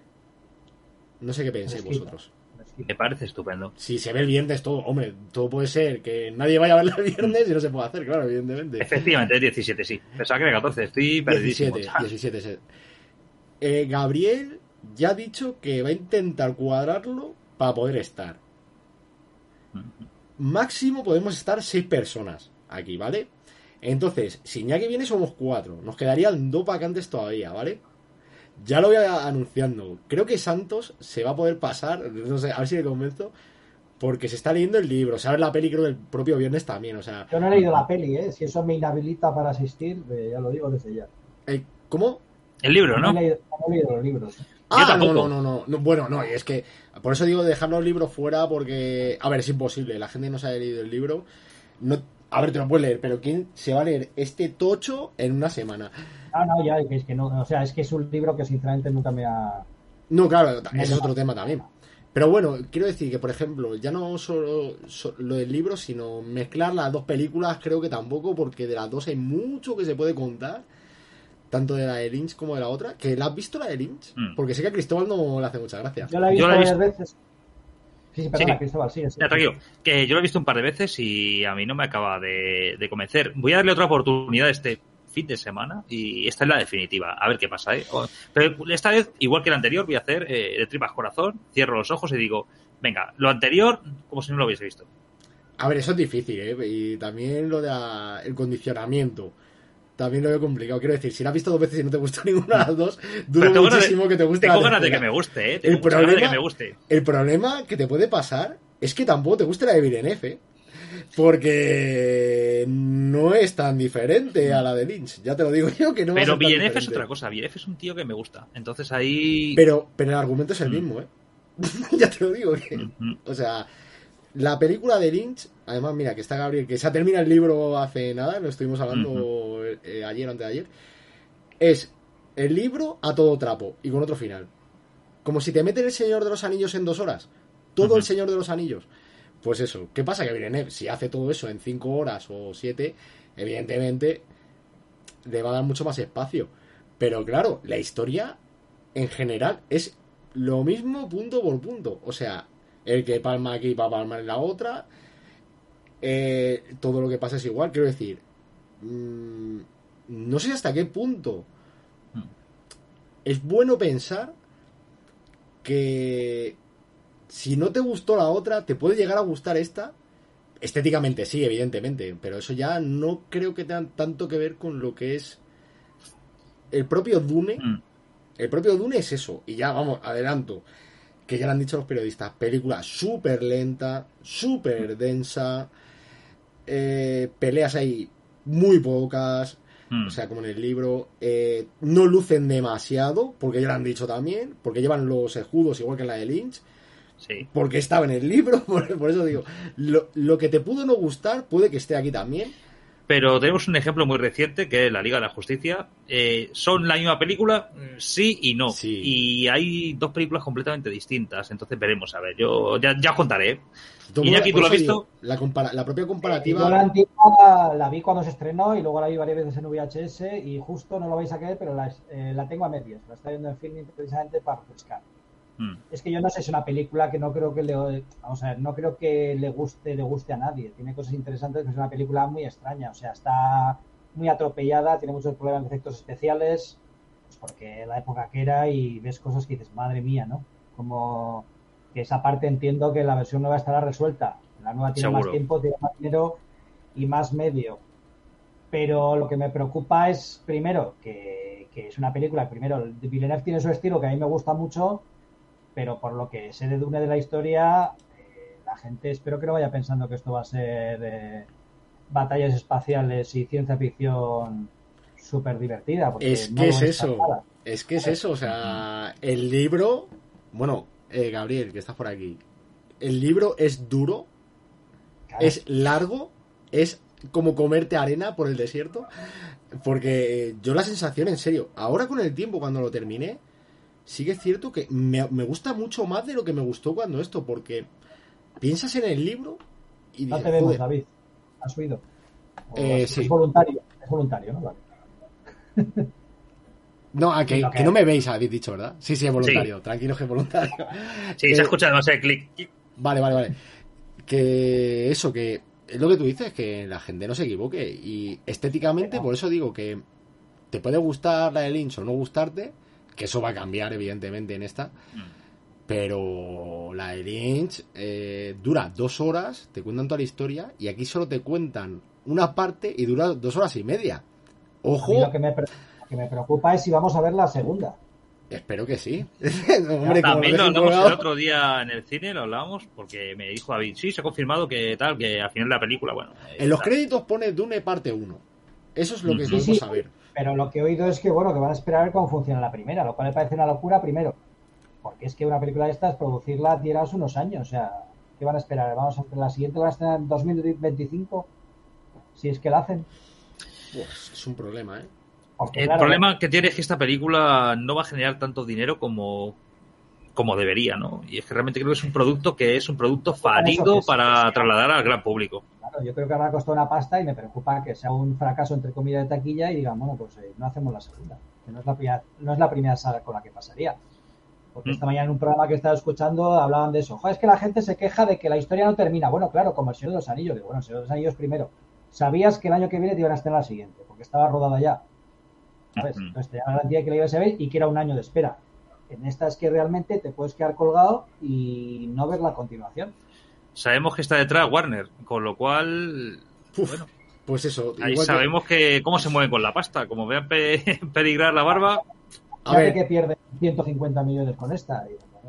No sé qué penséis Fresquito. vosotros. Me parece estupendo. Si se ve el viernes todo, hombre, todo puede ser que nadie vaya a verlo el viernes y no se puede hacer, claro, evidentemente. Efectivamente, es diecisiete, sí. Pensaba que era catorce. Estoy perdidísimo. diecisiete, chaval. diecisiete. sí. Eh, Gabriel ya ha dicho que va a intentar cuadrarlo para poder estar. Ujú. Máximo podemos estar seis personas aquí, ¿vale? Entonces, si Iñaki viene somos cuatro. Nos quedarían dos vacantes todavía, ¿vale? Ya lo voy a- anunciando. Creo que Santos se va a poder pasar, no sé, a ver si le convenzo, porque se está leyendo el libro. O sea, ver la peli creo que el propio viernes también, o sea... Yo no he leído la peli, ¿eh? Si eso me inhabilita para asistir, eh, ya lo digo desde ya. eh, ¿Cómo? El libro, ¿no? No he leído, no he leído los libros. Ah, no, tampoco. no, no, no, no. Bueno, no, y es que por eso digo de dejar los libros fuera porque, a ver, es imposible. La gente no se ha leído el libro. No, a ver, te lo puedes leer, pero ¿quién se va a leer este tocho en una semana? Ah, no, ya, que es que no, o sea, es que es un libro que sinceramente nunca me ha... No, claro, ese es otro tema también. Pero bueno, quiero decir que, por ejemplo, ya no solo so- lo del libro, sino mezclar las dos películas, creo que tampoco, porque de las dos hay mucho que se puede contar. Tanto de la de Lynch como de la otra. ¿Que la has visto la de Lynch? Mm. Porque sé que a Cristóbal no le hace mucha gracia. Yo la he Yo visto la he varias veces. Sí, sí, perdona, Sí. Cristóbal, sí, sí. Ya, tranquilo. Que yo lo he visto un par de veces y a mí no me acaba de, de convencer. Voy a darle otra oportunidad este fin de semana y esta es la definitiva. A ver qué pasa, ¿eh? O- Pero esta vez, igual que la anterior, voy a hacer eh, de tripas corazón, cierro los ojos y digo, venga, lo anterior como si no lo hubiese visto. A ver, eso es difícil, ¿eh? Y también lo del condicionamiento. También lo veo complicado. Quiero decir, si la has visto dos veces y no te gusta ninguna de las dos, dudo Pero tengo ganas muchísimo de- que te guste Tengo la ganas de que tercera. me guste, ¿eh? Tengo El muchas ganas de problema- que me guste. El problema que te puede pasar es que tampoco te guste la de Villeneuve, ¿eh? Porque no es tan diferente a la de Lynch. Ya te lo digo yo que no va a Pero ser tan Villeneuve es diferente. otra cosa. Villeneuve es un tío que me gusta. Entonces ahí... Pero, pero el argumento es el Mm. mismo, ¿eh? Ya te lo digo. Que, Ujú. o sea, la película de Lynch, además, mira, que está Gabriel, que se ha terminado el libro hace nada, lo estuvimos hablando uh-huh. eh, ayer o antes de ayer, es el libro a todo trapo y con otro final. Como si te meten el Señor de los Anillos en dos horas. Todo uh-huh. el Señor de los Anillos. Pues eso. ¿Qué pasa? Que Villeneuve, si hace todo eso en cinco horas o siete, evidentemente le va a dar mucho más espacio. Pero claro, la historia en general es lo mismo punto por punto. O sea, el que palma aquí va a palmar en la otra. Eh, todo lo que pasa es igual. Quiero decir, mmm, no sé hasta qué punto uh-huh. es bueno pensar que si no te gustó la otra, te puede llegar a gustar esta. Estéticamente sí, evidentemente, pero eso ya no creo que tenga tanto que ver con lo que es el propio Dune. Mm. El propio Dune es eso, y ya vamos, adelanto, que ya lo han dicho los periodistas, película súper lenta, súper densa, eh, peleas ahí muy pocas, mm. o sea, como en el libro, eh, no lucen demasiado, porque ya lo han dicho también, porque llevan los escudos igual que en la de Lynch. Sí. Porque estaba en el libro, por, por eso digo, lo, lo que te pudo no gustar puede que esté aquí también. Pero tenemos un ejemplo muy reciente que es la Liga de la Justicia. Eh, ¿Son la misma película? Sí y no. Sí. Y hay dos películas completamente distintas. Entonces veremos, a ver, yo ya, ya os contaré. ¿Y aquí tú lo has visto? Digo, la, compara- la propia comparativa... Yo la antigua la vi cuando se estrenó y luego la vi varias veces en V H S y justo no lo vais a creer, pero la, eh, la tengo a medias. La estoy viendo en film precisamente para buscar. Es que yo no sé, es una película que no creo que le, vamos a ver, no creo que le guste, le guste a nadie. Tiene cosas interesantes, pero es una película muy extraña. O sea, está muy atropellada, tiene muchos problemas de efectos especiales, pues porque la época que era y ves cosas que dices, madre mía, ¿no? Como que esa parte entiendo que la versión nueva estará resuelta. La nueva tiene Seguro. más tiempo, tiene más dinero y más medio. Pero lo que me preocupa es, primero, que, que es una película, primero, Villeneuve tiene su estilo que a mí me gusta mucho, pero por lo que sé de Dune de la historia, eh, la gente espero que no vaya pensando que esto va a ser eh, batallas espaciales y ciencia ficción súper divertida. Es que no es eso, nada. es que es eso, o sea, el libro, bueno, eh, Gabriel, que estás por aquí, el libro es duro, claro. es largo, es como comerte arena por el desierto, porque yo la sensación, en serio, ahora con el tiempo, cuando lo terminé, sí que es cierto que me, me gusta mucho más de lo que me gustó cuando esto, porque piensas en el libro y no dices, te vemos, joder. David. ¿Has oído? Eh, es, sí. es voluntario, es voluntario, ¿no? Vale. No, a que, que no me veis, habéis dicho, ¿verdad? Sí, sí, es voluntario. Sí. Tranquilo que es voluntario. Sí, eh, se ha escuchado, no sé, clic. Vale, vale, vale. Que eso, que es lo que tú dices, que la gente no se equivoque. Y estéticamente, no. por eso digo que te puede gustar la de Lynch o no gustarte, que eso va a cambiar evidentemente en esta, mm. pero la de Lynch eh, dura dos horas, te cuentan toda la historia y aquí solo te cuentan una parte y dura dos horas y media. Ojo. Lo que me, pre- lo que me preocupa es si vamos a ver la segunda. Espero que sí. Hombre, también lo hablamos el otro día en el cine, lo hablábamos, porque me dijo David, sí, se ha confirmado que tal, que al final de la película, bueno. En los tal. créditos pone Dune parte uno. Eso es lo que sí, podemos sí. saber. Pero lo que he oído es que, bueno, que van a esperar a ver cómo funciona la primera, lo cual me parece una locura primero. Porque es que una película de estas, producirla tienes unos años, o sea, ¿qué van a esperar? Vamos a la siguiente va a estar en dos mil veinticinco, si es que la hacen. Pues es un problema, ¿eh? Porque, el claro, problema que tiene es que esta película no va a generar tanto dinero como, como debería, ¿no? Y es que realmente creo que es un producto que es un producto fallido eso, para sí, trasladar al gran público. Claro, yo creo que habrá costado una pasta y me preocupa que sea un fracaso entre comillas de taquilla y digan, bueno, pues eh, no hacemos la segunda. Que no es la primera, no es la primera saga con la que pasaría. Porque mm. esta mañana en un programa que estaba escuchando hablaban de eso. Joder, es que la gente se queja de que la historia no termina. Bueno, claro, como el Señor de los Anillos. Digo, bueno, el Señor de los Anillos primero. Sabías que el año que viene te iban a estrenar la siguiente, porque estaba rodada ya. ¿Sabes? Mm. Entonces te da la garantía de que la ibas a ver y que era un año de espera. En esta es que realmente te puedes quedar colgado y no ver la continuación. Sabemos que está detrás Warner, con lo cual, Uf, bueno, pues eso. Ahí sabemos que... que cómo se mueven con la pasta. Como vean pe- peligrar la barba. A ver que pierden ciento cincuenta millones con esta.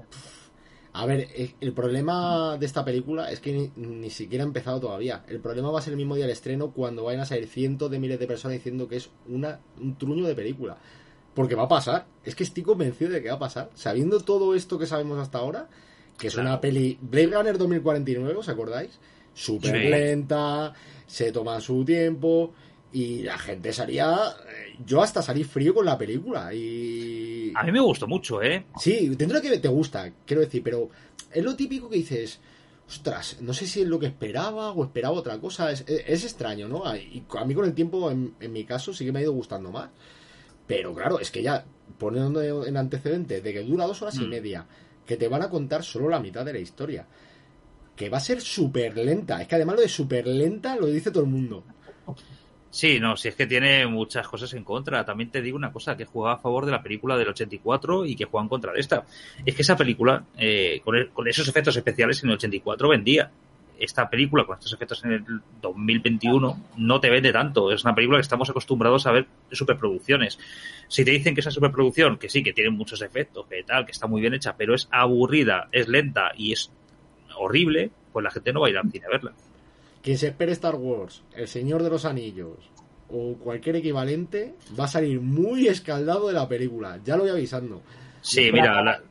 A ver, el problema de esta película es que ni, ni siquiera ha empezado todavía. El problema va a ser el mismo día del estreno, cuando vayan a salir cientos de miles de personas diciendo que es una un truño de película. Porque va a pasar. Es que estoy convencido de que va a pasar. Sabiendo todo esto que sabemos hasta ahora, que es Claro. una peli Blade Runner dos mil cuarenta y nueve, ¿os acordáis? Súper Sí. lenta, se toma su tiempo y la gente salía, yo hasta salí frío con la película y A mí me gustó mucho, ¿eh? sí, dentro de que te gusta, quiero decir, pero es lo típico que dices, ostras, no sé si es lo que esperaba o esperaba otra cosa, es, es, es extraño, ¿no? Y a mí con el tiempo, en, en mi caso, sí que me ha ido gustando más. Pero claro, es que ya poniendo en antecedente de que dura dos horas mm. y media, que te van a contar solo la mitad de la historia, que va a ser súper lenta, es que además lo de súper lenta lo dice todo el mundo. Sí, no, si es que tiene muchas cosas en contra. También te digo una cosa, que jugaba a favor de la película del ochenta y cuatro y que juega en contra de esta. Es que esa película, eh, con, el, con esos efectos especiales en el ochenta y cuatro vendía. Esta película, con estos efectos en el dos mil veintiuno, no te vende tanto. Es una película que estamos acostumbrados a ver superproducciones. Si te dicen que esa superproducción, que sí, que tiene muchos efectos, que tal, que está muy bien hecha, pero es aburrida, es lenta y es horrible, pues la gente no va a ir al cine a verla. Quien se espere Star Wars, El Señor de los Anillos o cualquier equivalente va a salir muy escaldado de la película, ya lo voy avisando. Sí, mira, la,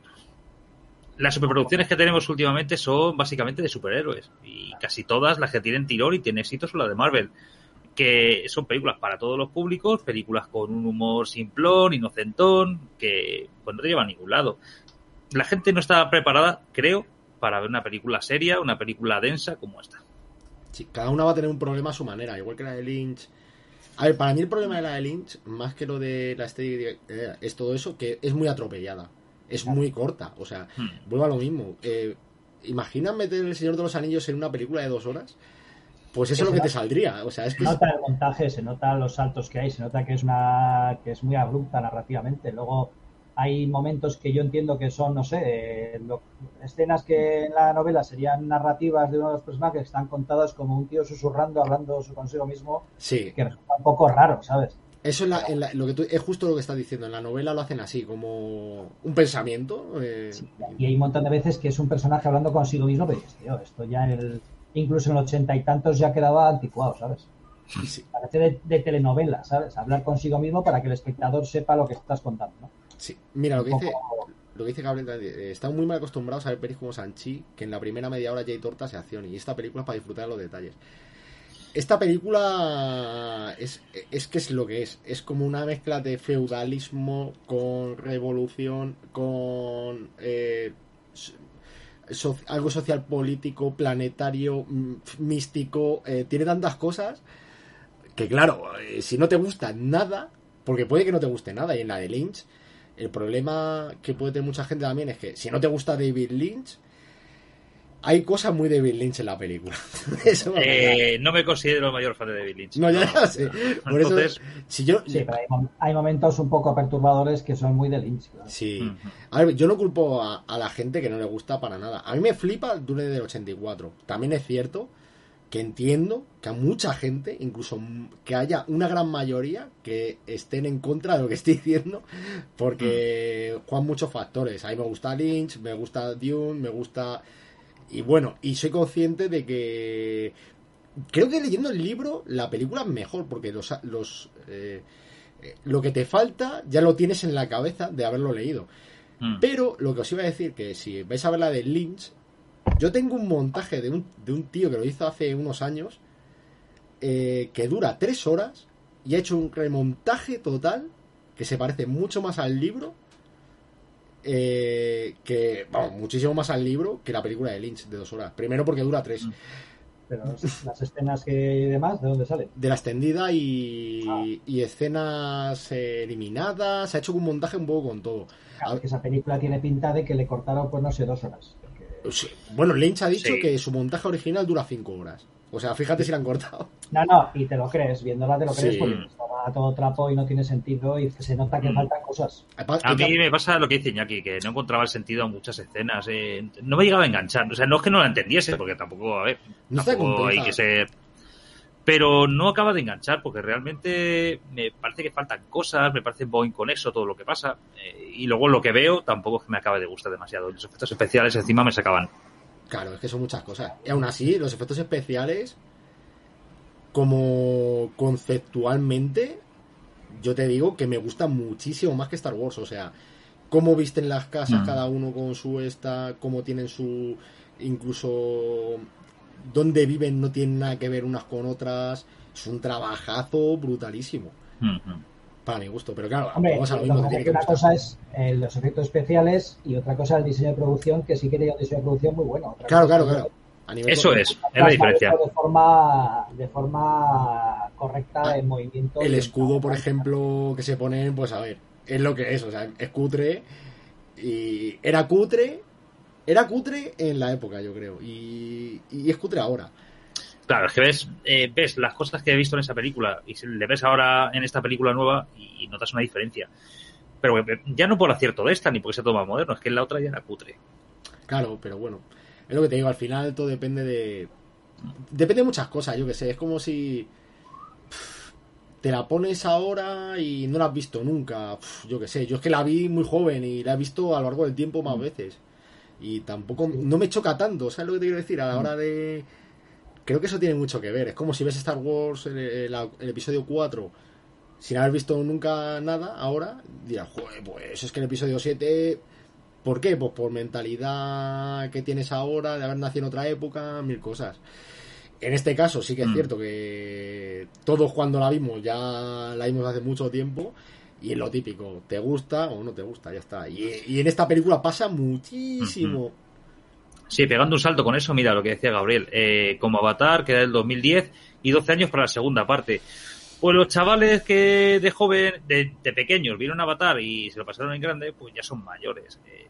las superproducciones que tenemos últimamente son básicamente de superhéroes y casi todas las que tienen tirón y tienen éxito son las de Marvel, que son películas para todos los públicos, películas con un humor simplón, inocentón, que pues no te llevan a ningún lado. La gente no está preparada, creo, para ver una película seria, una película densa como esta. Sí, cada una va a tener un problema a su manera, igual que la de Lynch. A ver, para mí el problema de la de Lynch, más que lo de la estética, eh, es todo eso, que es muy atropellada, es muy corta, o sea, hmm. vuelvo a lo mismo. Eh, Imagina meter El Señor de los Anillos en una película de dos horas, pues eso es lo que te saldría, o sea, es se que nota es... el montaje, se nota los saltos que hay, se nota que es una que es muy abrupta narrativamente. Luego hay momentos que yo entiendo que son, no sé, eh, lo, escenas que en la novela serían narrativas de uno de los personajes que están contadas como un tío susurrando, hablando consigo mismo, sí. que resulta un poco raro, ¿sabes? Eso es, la, en la, lo que tú, es justo lo que estás diciendo. En la novela lo hacen así, como un pensamiento. Eh... Sí, y hay un montón de veces que es un personaje hablando consigo mismo, pero dices, tío, esto ya en el, incluso en el ochenta y tantos ya quedaba anticuado, ¿sabes? Sí. Parece de, de telenovela, ¿sabes? Hablar consigo mismo para que el espectador sepa lo que estás contando, ¿no? Sí, mira, lo que, poco... dice, lo que dice Gabriel, eh, están muy mal acostumbrados a ver pelis como Sanchi, que en la primera media hora ya hay tortas y acción, y esta película es para disfrutar de los detalles. Esta película es, es que es lo que es, es como una mezcla de feudalismo con revolución, con eh, so, algo social político, planetario, místico, eh, tiene tantas cosas que claro, eh, si no te gusta nada, porque puede que no te guste nada, y en la de Lynch el problema que puede tener mucha gente también es que si no te gusta David Lynch, hay cosas muy David Lynch en la película. Eso eh, no me considero el mayor fan de David Lynch. No, ya, ya sé. Por Entonces, eso, si yo... Sí, pero hay, hay momentos un poco perturbadores que son muy de Lynch. Claro. Sí. Uh-huh. A ver, yo no culpo a, a la gente que no le gusta para nada. A mí me flipa el Dune del ochenta y cuatro. También es cierto que entiendo que a mucha gente, incluso que haya una gran mayoría que estén en contra de lo que estoy diciendo, porque mm. juegan muchos factores. A mí me gusta Lynch, me gusta Dune, me gusta... Y bueno, y soy consciente de que... Creo que leyendo el libro, la película es mejor, porque los... los eh, lo que te falta ya lo tienes en la cabeza de haberlo leído. Mm. Pero lo que os iba a decir, que si vais a ver la de Lynch... Yo tengo un montaje de un, de un tío que lo hizo hace unos años, eh, que dura tres horas y ha hecho un remontaje total que se parece mucho más al libro, eh, que, vamos, muchísimo más al libro que la película de Lynch de dos horas. Primero porque dura tres. Pero las escenas que y demás, ¿de dónde salen? De la extendida y, ah. y escenas eh, eliminadas. Se ha hecho un montaje un poco con todo. Claro, que esa película tiene pinta de que le cortaron, pues no sé, dos horas. Sí. Bueno, Lynch ha dicho sí. que su montaje original dura cinco horas. O sea, fíjate si la han cortado. No, no, y te lo crees, viéndola te lo crees, sí. porque estaba todo trapo y no tiene sentido y se nota que mm. faltan cosas. A mí me pasa lo que dice Iñaki, que no encontraba el sentido a muchas escenas. Eh, no me llegaba a enganchar. O sea, no es que no la entendiese, porque tampoco, a ver, no tampoco hay que ser... Pero no acaba de enganchar, porque realmente me parece que faltan cosas, me parece muy inconexo todo lo que pasa. Eh, y luego lo que veo tampoco es que me acabe de gustar demasiado. Los efectos especiales encima me sacaban. Claro, es que son muchas cosas. Y aún así, los efectos especiales, como conceptualmente, yo te digo que me gustan muchísimo más que Star Wars. O sea, cómo visten las casas Mm. cada uno con su esta, cómo tienen su... incluso dónde viven no tienen nada que ver unas con otras. Es un trabajazo brutalísimo. Mm-hmm. Para mi gusto, pero claro, Hombre, vamos a lo lo mismo. que que pasa tiene es que que una gustar. cosa es eh, los efectos especiales y otra cosa el diseño de producción, que sí que tenía un diseño de producción muy bueno. Otra Claro, cosa claro, es claro. A nivel Eso correcto. es, es la plasmar diferencia. esto de forma, de forma correcta Ah, en movimiento. El y en- escudo, por ejemplo, que se ponen, pues a ver, es lo que es, o sea, es cutre y era cutre, era cutre en la época, yo creo, y, y es cutre ahora. Claro, es que ves, eh, ves las cosas que he visto en esa película y se- le ves ahora en esta película nueva y, y notas una diferencia. Pero eh, ya no por acierto de esta ni porque sea todo más moderno, es que en la otra ya era cutre. Claro, pero bueno, es lo que te digo, al final todo depende de... Depende de muchas cosas, yo que sé, es como si pff, te la pones ahora y no la has visto nunca, pff, yo que sé, yo es que la vi muy joven y la he visto a lo largo del tiempo más veces y tampoco, Sí. no me choca tanto, ¿sabes lo que te quiero decir? A la Mm. hora de... Creo que eso tiene mucho que ver, es como si ves Star Wars, el, el- el episodio cuatro sin haber visto nunca nada, ahora dirás, joder, pues es que el episodio siete... ¿Por qué? Pues por mentalidad que tienes ahora, de haber nacido en otra época, mil cosas. En este caso sí que es Mm. cierto que todos cuando la vimos ya la vimos hace mucho tiempo y es lo típico, te gusta o no te gusta, ya está. Y, y en esta película pasa muchísimo. Ujú. Sí, pegando un salto con eso, mira lo que decía Gabriel, eh, como Avatar, que era del dos mil diez y doce años para la segunda parte. Pues los chavales que de joven, de, de pequeños, vieron Avatar y se lo pasaron en grande, pues ya son mayores. Eh,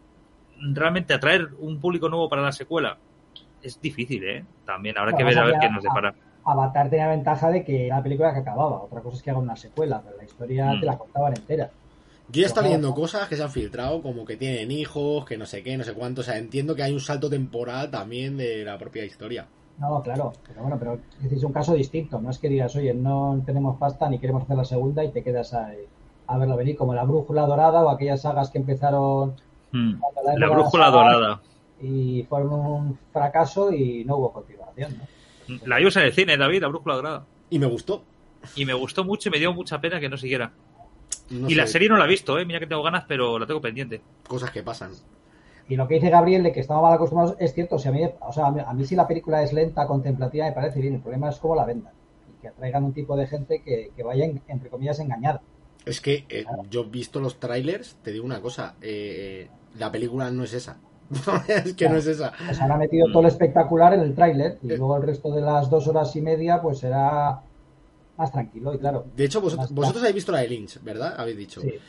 realmente atraer un público nuevo para la secuela es difícil, ¿eh? También habrá que Bueno, ver a ver ya- qué nos depara. Avatar tenía ventaja de que era una película que acababa. Otra cosa es que haga una secuela, pero la historia Mm. te la contaban entera. Yo ya estaba Pero viendo claro, cosas que se han filtrado, como que tienen hijos, que no sé qué, no sé cuánto. O sea, entiendo que hay un salto temporal también de la propia historia. No, claro, pero bueno, pero es un caso distinto. No es que digas, oye, no tenemos pasta ni queremos hacer la segunda y te quedas ahí a verlo venir, como La Brújula Dorada o aquellas sagas que empezaron Mm. cuando la La época de las brújula sagas dorada. y fueron un fracaso y no hubo continuación, ¿no? La vimos en el cine, David, la brújula dorada. Y me gustó. Y me gustó mucho y me dio mucha pena que no siguiera. No y sé, la serie no la he visto, ¿eh? Mira que tengo ganas, pero la tengo pendiente. cosas que pasan. Y lo que dice Gabriel de que estamos mal acostumbrados es cierto. O sea, a mí, o sea, a mí, a mí si la película es lenta, contemplativa, me parece bien. El problema es cómo la vendan. Y que atraigan un tipo de gente que, que vaya, en- entre comillas, engañada. Es que eh, yo he visto los trailers, te digo una cosa, eh, la película no es esa. Es que no es esa. Pues han metido todo lo espectacular en el tráiler y Eh. luego el resto de las dos horas y media pues será más tranquilo y claro. De hecho, vosotros, más- vosotros habéis visto la de Lynch, ¿verdad? Habéis dicho. Sí.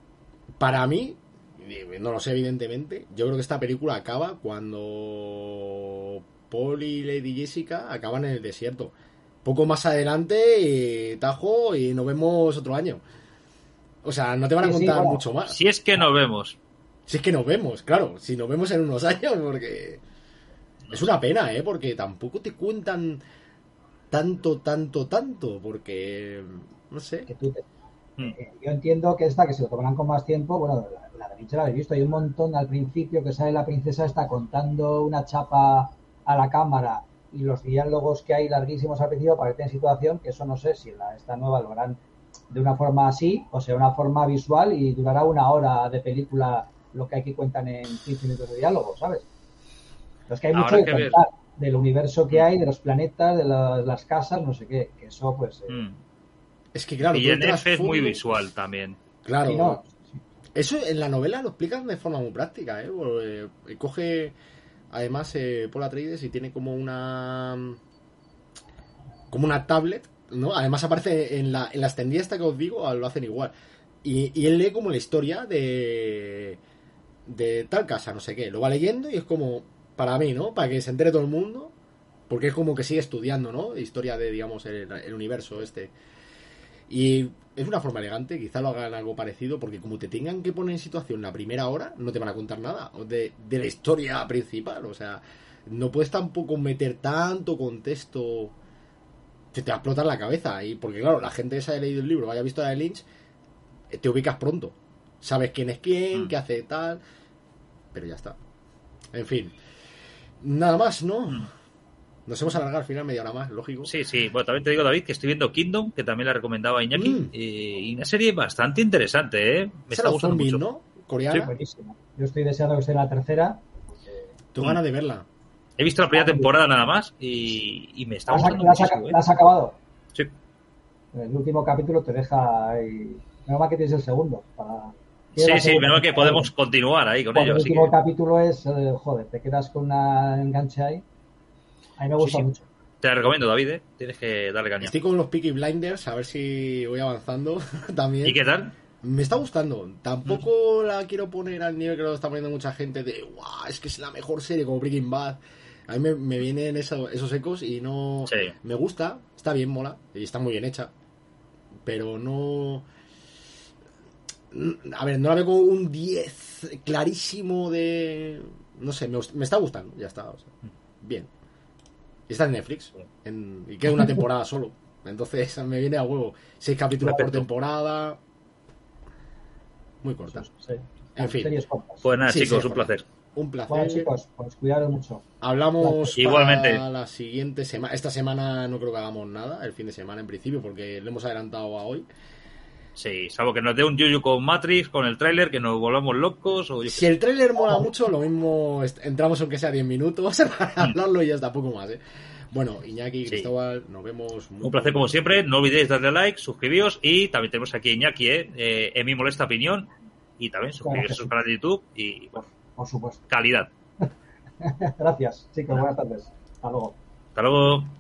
Para mí, no lo sé evidentemente, yo creo que esta película acaba cuando Paul y Lady Jessica acaban en el desierto. Poco más adelante, eh, Tajo, y nos vemos otro año. O sea, no te van a Sí, sí, contar bueno. mucho más. Si es que nos vemos. Si es que nos vemos, claro, si nos vemos en unos años, porque es una pena, ¿eh? Porque tampoco te cuentan tanto, tanto, tanto, porque, no sé. Que tú te- Mm. eh, yo entiendo que esta, que se lo tomarán con más tiempo, bueno, la, la de Lynch la habéis visto, hay un montón al principio que sale la princesa está contando una chapa a la cámara y los diálogos que hay larguísimos al principio parecen en situación, que eso no sé si la, esta nueva lo harán de una forma así o sea una forma visual y durará una hora de película lo que aquí cuentan en quince minutos de diálogo, ¿sabes? Pero es que hay mucho Habrá que que ver. contar del universo que hay, de los planetas, de la- las casas, no sé qué, que eso pues... eh, Mm. Es que, claro, Y todo en el F es muy trasfondo- visual también. Claro, sí, no, eso en la novela lo explican de forma muy práctica, ¿eh? Porque, eh, coge, además, eh, Paul Atreides y tiene como una... como una tablet, ¿no? Además aparece en la, en la extendida esta que os digo, lo hacen igual. Y, y él lee como la historia de... de tal casa, no sé qué. Lo va leyendo y es como, para mí, ¿no? Para que se entere todo el mundo, porque es como que sigue estudiando, ¿no? Historia de, digamos, el, el universo este. Y es una forma elegante, quizá lo hagan algo parecido, porque como te tengan que poner en situación la primera hora, no te van a contar nada de, de la historia principal. O sea, no puedes tampoco meter tanto contexto que te va a explotar la cabeza. Y porque, claro, la gente que se haya leído el libro o haya visto la de Lynch, te ubicas pronto. Sabes quién es quién, Mm. qué hace tal. Pero ya está. En fin. Nada más, ¿no? Mm. Nos hemos alargado al final media hora más, lógico. Sí, sí. Bueno, también te digo, David, que estoy viendo Kingdom, que también la recomendaba Iñaki. Mm. eh, y una serie bastante interesante, ¿eh? Me Esa está los gustando zombies, mucho. ¿no? coreana. Sí, buenísima. Yo estoy deseando que sea la tercera. Tú ganas de verla. He visto la primera temporada nada más y, y me está ¿La has, gustando la has, muchísimo, ¿eh? la has acabado? Sí. El último capítulo te deja ahí. Menos mal que tienes el segundo. Para... Sí, sí, menos mal que podemos continuar ahí con ello. El Así último que... capítulo es, eh, joder, te quedas con una enganche ahí. A mí me gusta sí, sí. mucho. Te la recomiendo, David, ¿eh? Tienes que darle caña. Estoy con los Peaky Blinders, a ver si voy avanzando también. ¿Y qué tal? Me está gustando. Tampoco mm. la quiero poner al nivel que lo está poniendo mucha gente de ¡guau! Es que es la mejor serie como Breaking Bad. A mí me, me vienen eso, esos ecos y no... Sí. Me gusta, está bien, mola, y está muy bien hecha. Pero no... A ver, no la veo como un diez clarísimo de... No sé, me, me está gustando, ya está. O sea, bien. Y está en Netflix. En, y queda una temporada solo. Entonces me viene a huevo. Seis capítulos por temporada. Muy corta. Sí. En fin. Pues nada, sí, chicos, sí, un placer. Un placer. Bueno, chicos, pues cuidaros mucho. Hablamos igualmente para la siguiente semana. Esta semana no creo que hagamos nada, el fin de semana en principio, porque le hemos adelantado a hoy. Sí, salvo que nos dé un yuyu con Matrix, con el tráiler, que nos volvamos locos. O yo si el tráiler mola mucho, lo mismo entramos aunque sea diez minutos para hablarlo y ya está, poco más, ¿eh? Bueno, Iñaki, sí. Cristóbal, nos vemos. Muy un placer como siempre. No olvidéis darle a like, suscribíos y también tenemos aquí a Iñaki, ¿eh? eh en mi molesta opinión. Y también suscribiros a su canal de YouTube y, bueno, por supuesto. Calidad. Gracias, chicos. Buenas tardes. Hasta luego. Hasta luego.